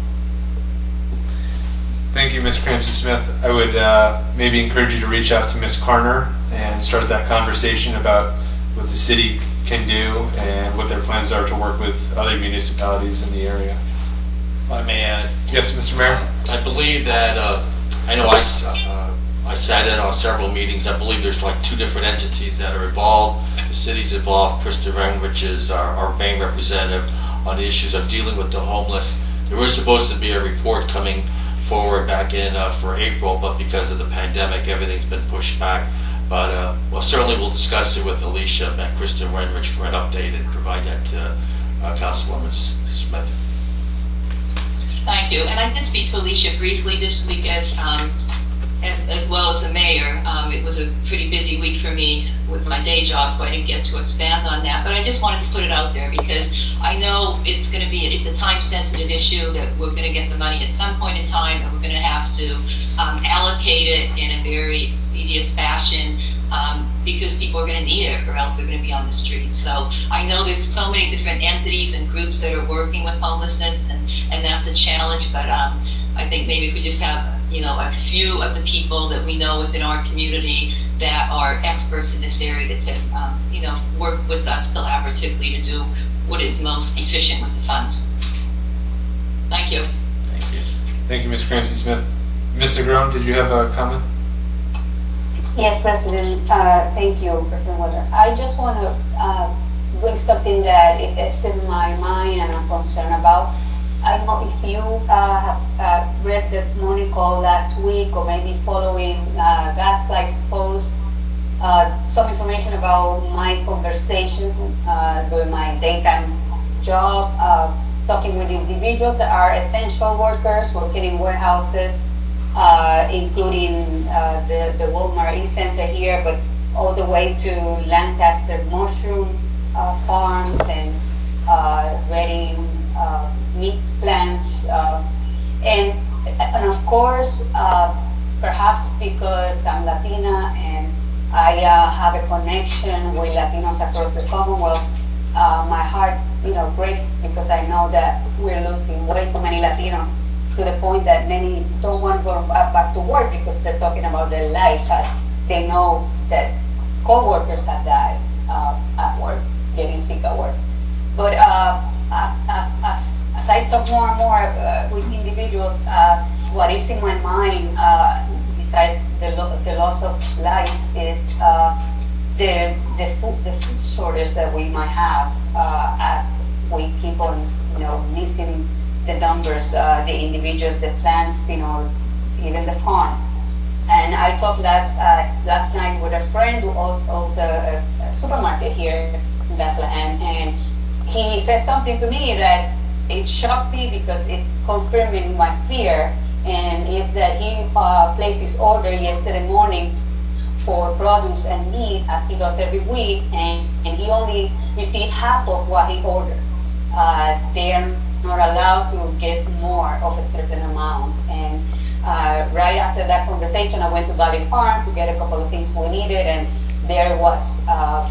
Thank you, Ms. Ramsey Smith. I would maybe encourage you to reach out to Ms. Carner and start that conversation about what the city can do and what their plans are to work with other municipalities in the area. If I may add. Yes, Mr. Mayor? I believe that, I know I sat in on several meetings. I believe there's like two different entities that are involved. The city's involved. Krista Renwich is our main representative on the issues of dealing with the homeless. There was supposed to be a report coming forward back in for April, but because of the pandemic, everything's been pushed back. But well, certainly we'll discuss it with Alicia and Krista Renwich for an update and provide that to Councilwoman Smith. Thank you. And I did speak to Alicia briefly this week as well as the mayor. It was a pretty busy week for me with my day job, so I didn't get to expand on that. But I just wanted to put it out there because I know it's a time-sensitive issue that we're going to get the money at some point in time, and we're going to have to allocate it in a very expeditious fashion because people are going to need it or else they're going to be on the streets. So I know there's so many different entities and groups that are working with homelessness, and that's a challenge, but I think maybe if we just have a few of the people that we know within our community that are experts in this area to work with us collaboratively to do what is most efficient with the funds. Thank you. Thank you. Thank you, Ms. Ramsey Smith. Mr. Negron, did you have a comment? Yes, President. Thank you, President Water. I just want to bring something that is in my mind and I'm concerned about. I don't know if you have read the morning call last week or maybe following Gaslight's post, some information about my conversations during my daytime job, talking with individuals that are essential workers working in warehouses, including the Walmart E-Center here, but all the way to Lancaster mushroom farms and Reading meat plants, and of course, perhaps because I'm Latina and I have a connection with Latinos across the Commonwealth, my heart, breaks because I know that we're losing way too many Latinos to the point that many don't want to go back to work because they're talking about their life as they know that co-workers have died at work, getting sick at work. But as I talk more and more with individuals, what is in my mind, besides the loss of lives, is the food shortage that we might have as we keep on, missing the numbers, the individuals, the plants, even the farm. And I talked last night with a friend who owns a supermarket here in Bethlehem, and he said something to me that it shocked me because it's confirming my fear, and is that he placed his order yesterday morning for produce and meat, as he does every week, and he only received half of what he ordered. They are not allowed to get more of a certain amount. And right after that conversation, I went to Valley Farm to get a couple of things we needed, and there was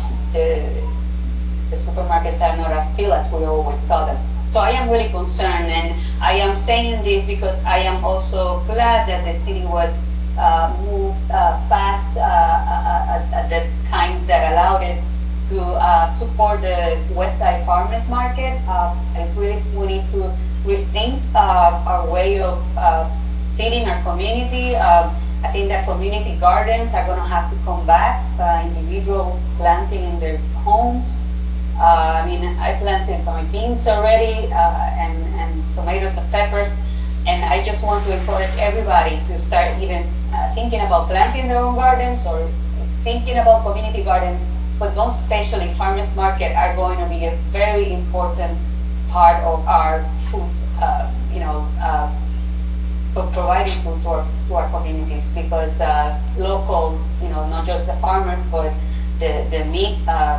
the supermarkets are not as full as we always tell them. So I am really concerned, and I am saying this because I am also glad that the city would move fast at the time that allowed it to support the Westside Farmers Market. I really we need to rethink our way of feeding our community. I think that community gardens are going to have to come back, individual planting in their homes. I planted my beans already, and tomatoes and peppers, and I just want to encourage everybody to start even thinking about planting their own gardens or thinking about community gardens, but most especially farmers market are going to be a very important part of our food, for providing food to our communities, because local, not just the farmers, but the meat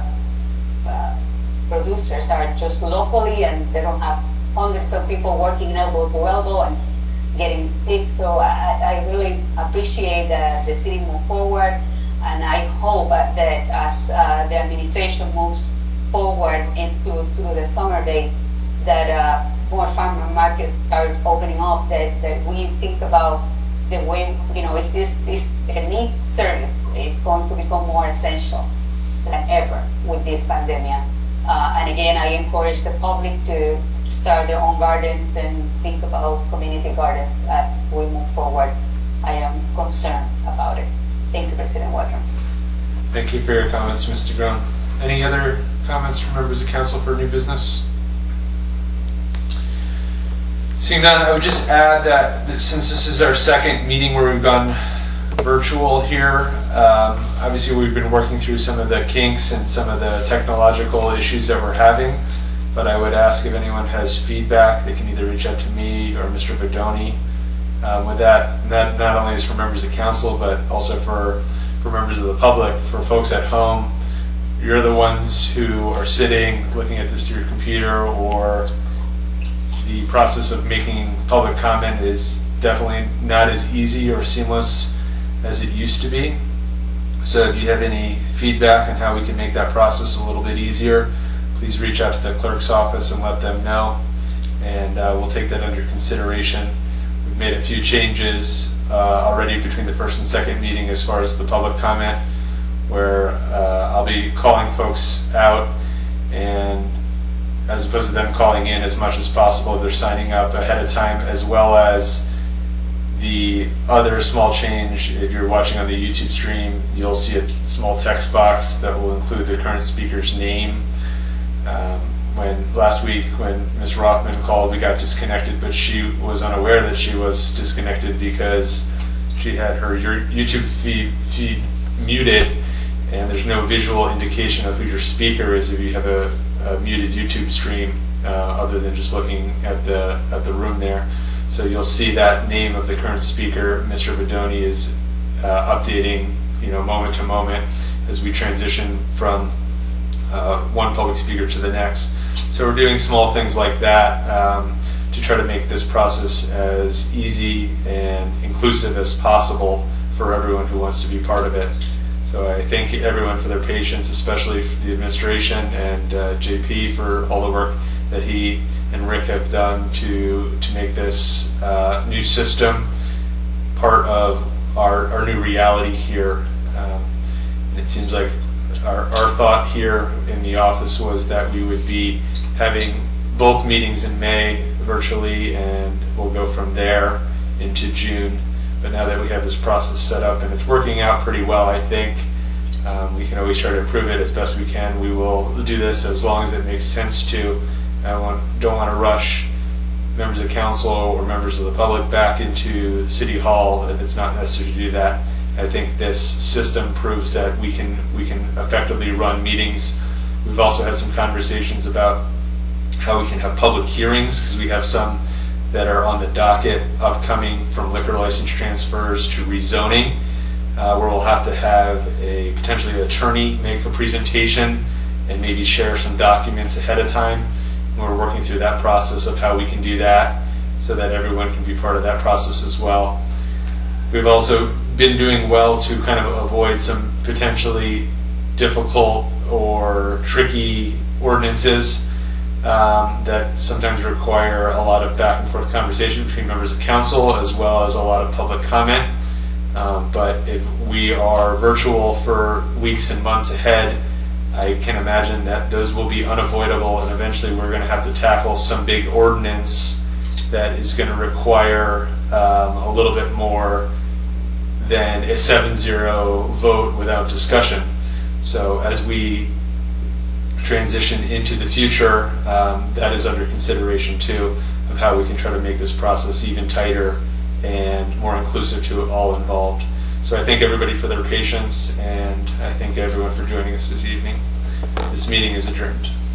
producers are just locally, and they don't have hundreds of people working elbow to elbow and getting sick. So I really appreciate that the city move forward, and I hope that as the administration moves forward into the summer date, that more farmer markets start opening up, that we think about the way, it's a need service is going to become more essential than ever with this pandemic. And again, I encourage the public to start their own gardens and think about community gardens as we move forward. I am concerned about it. Thank you, President Waldron. Thank you for your comments, Mr. Groen. Any other comments from members of council for new business? Seeing none, I would just add that since this is our second meeting where we've gone virtual here, obviously we've been working through some of the kinks and some of the technological issues that we're having, but I would ask if anyone has feedback, they can either reach out to me or Mr. Bedoni. With that not only is for members of council, but also for members of the public, for folks at home. You're the ones who are sitting, looking at this through your computer, or the process of making public comment is definitely not as easy or seamless as it used to be. So if you have any feedback on how we can make that process a little bit easier, please reach out to the clerk's office and let them know, and we'll take that under consideration. We've made a few changes already between the first and second meeting as far as the public comment, where I'll be calling folks out, and as opposed to them calling in as much as possible, they're signing up ahead of time, as well as the other small change. If you're watching on the YouTube stream, you'll see a small text box that will include the current speaker's name. Last week when Ms. Rothman called, we got disconnected, but she was unaware that she was disconnected because she had her YouTube feed muted, and there's no visual indication of who your speaker is if you have a muted YouTube stream, other than just looking at the room there. So you'll see that name of the current speaker, Mr. Bedoni, is updating, moment to moment as we transition from one public speaker to the next. So we're doing small things like that to try to make this process as easy and inclusive as possible for everyone who wants to be part of it. So I thank everyone for their patience, especially for the administration and JP for all the work that he and Rick have done to make this new system part of our new reality here. It seems like our thought here in the office was that we would be having both meetings in May virtually, and we'll go from there into June. But now that we have this process set up and it's working out pretty well, I think we can always try to improve it as best we can. We will do this as long as it makes sense to. Don't want to rush members of council or members of the public back into City Hall if it's not necessary to do that. I think this system proves that we can effectively run meetings. We've also had some conversations about how we can have public hearings, because we have some that are on the docket upcoming, from liquor license transfers to rezoning, where we'll have to have a potentially an attorney make a presentation and maybe share some documents ahead of time. We're working through that process of how we can do that so that everyone can be part of that process as well. We've also been doing well to kind of avoid some potentially difficult or tricky ordinances that sometimes require a lot of back and forth conversation between members of council as well as a lot of public comment. But if we are virtual for weeks and months ahead, I can imagine that those will be unavoidable, and eventually we're going to have to tackle some big ordinance that is going to require a little bit more than a 7-0 vote without discussion. So as we transition into the future, that is under consideration too, of how we can try to make this process even tighter and more inclusive to all involved. So I thank everybody for their patience, and I thank everyone for joining us this evening. This meeting is adjourned.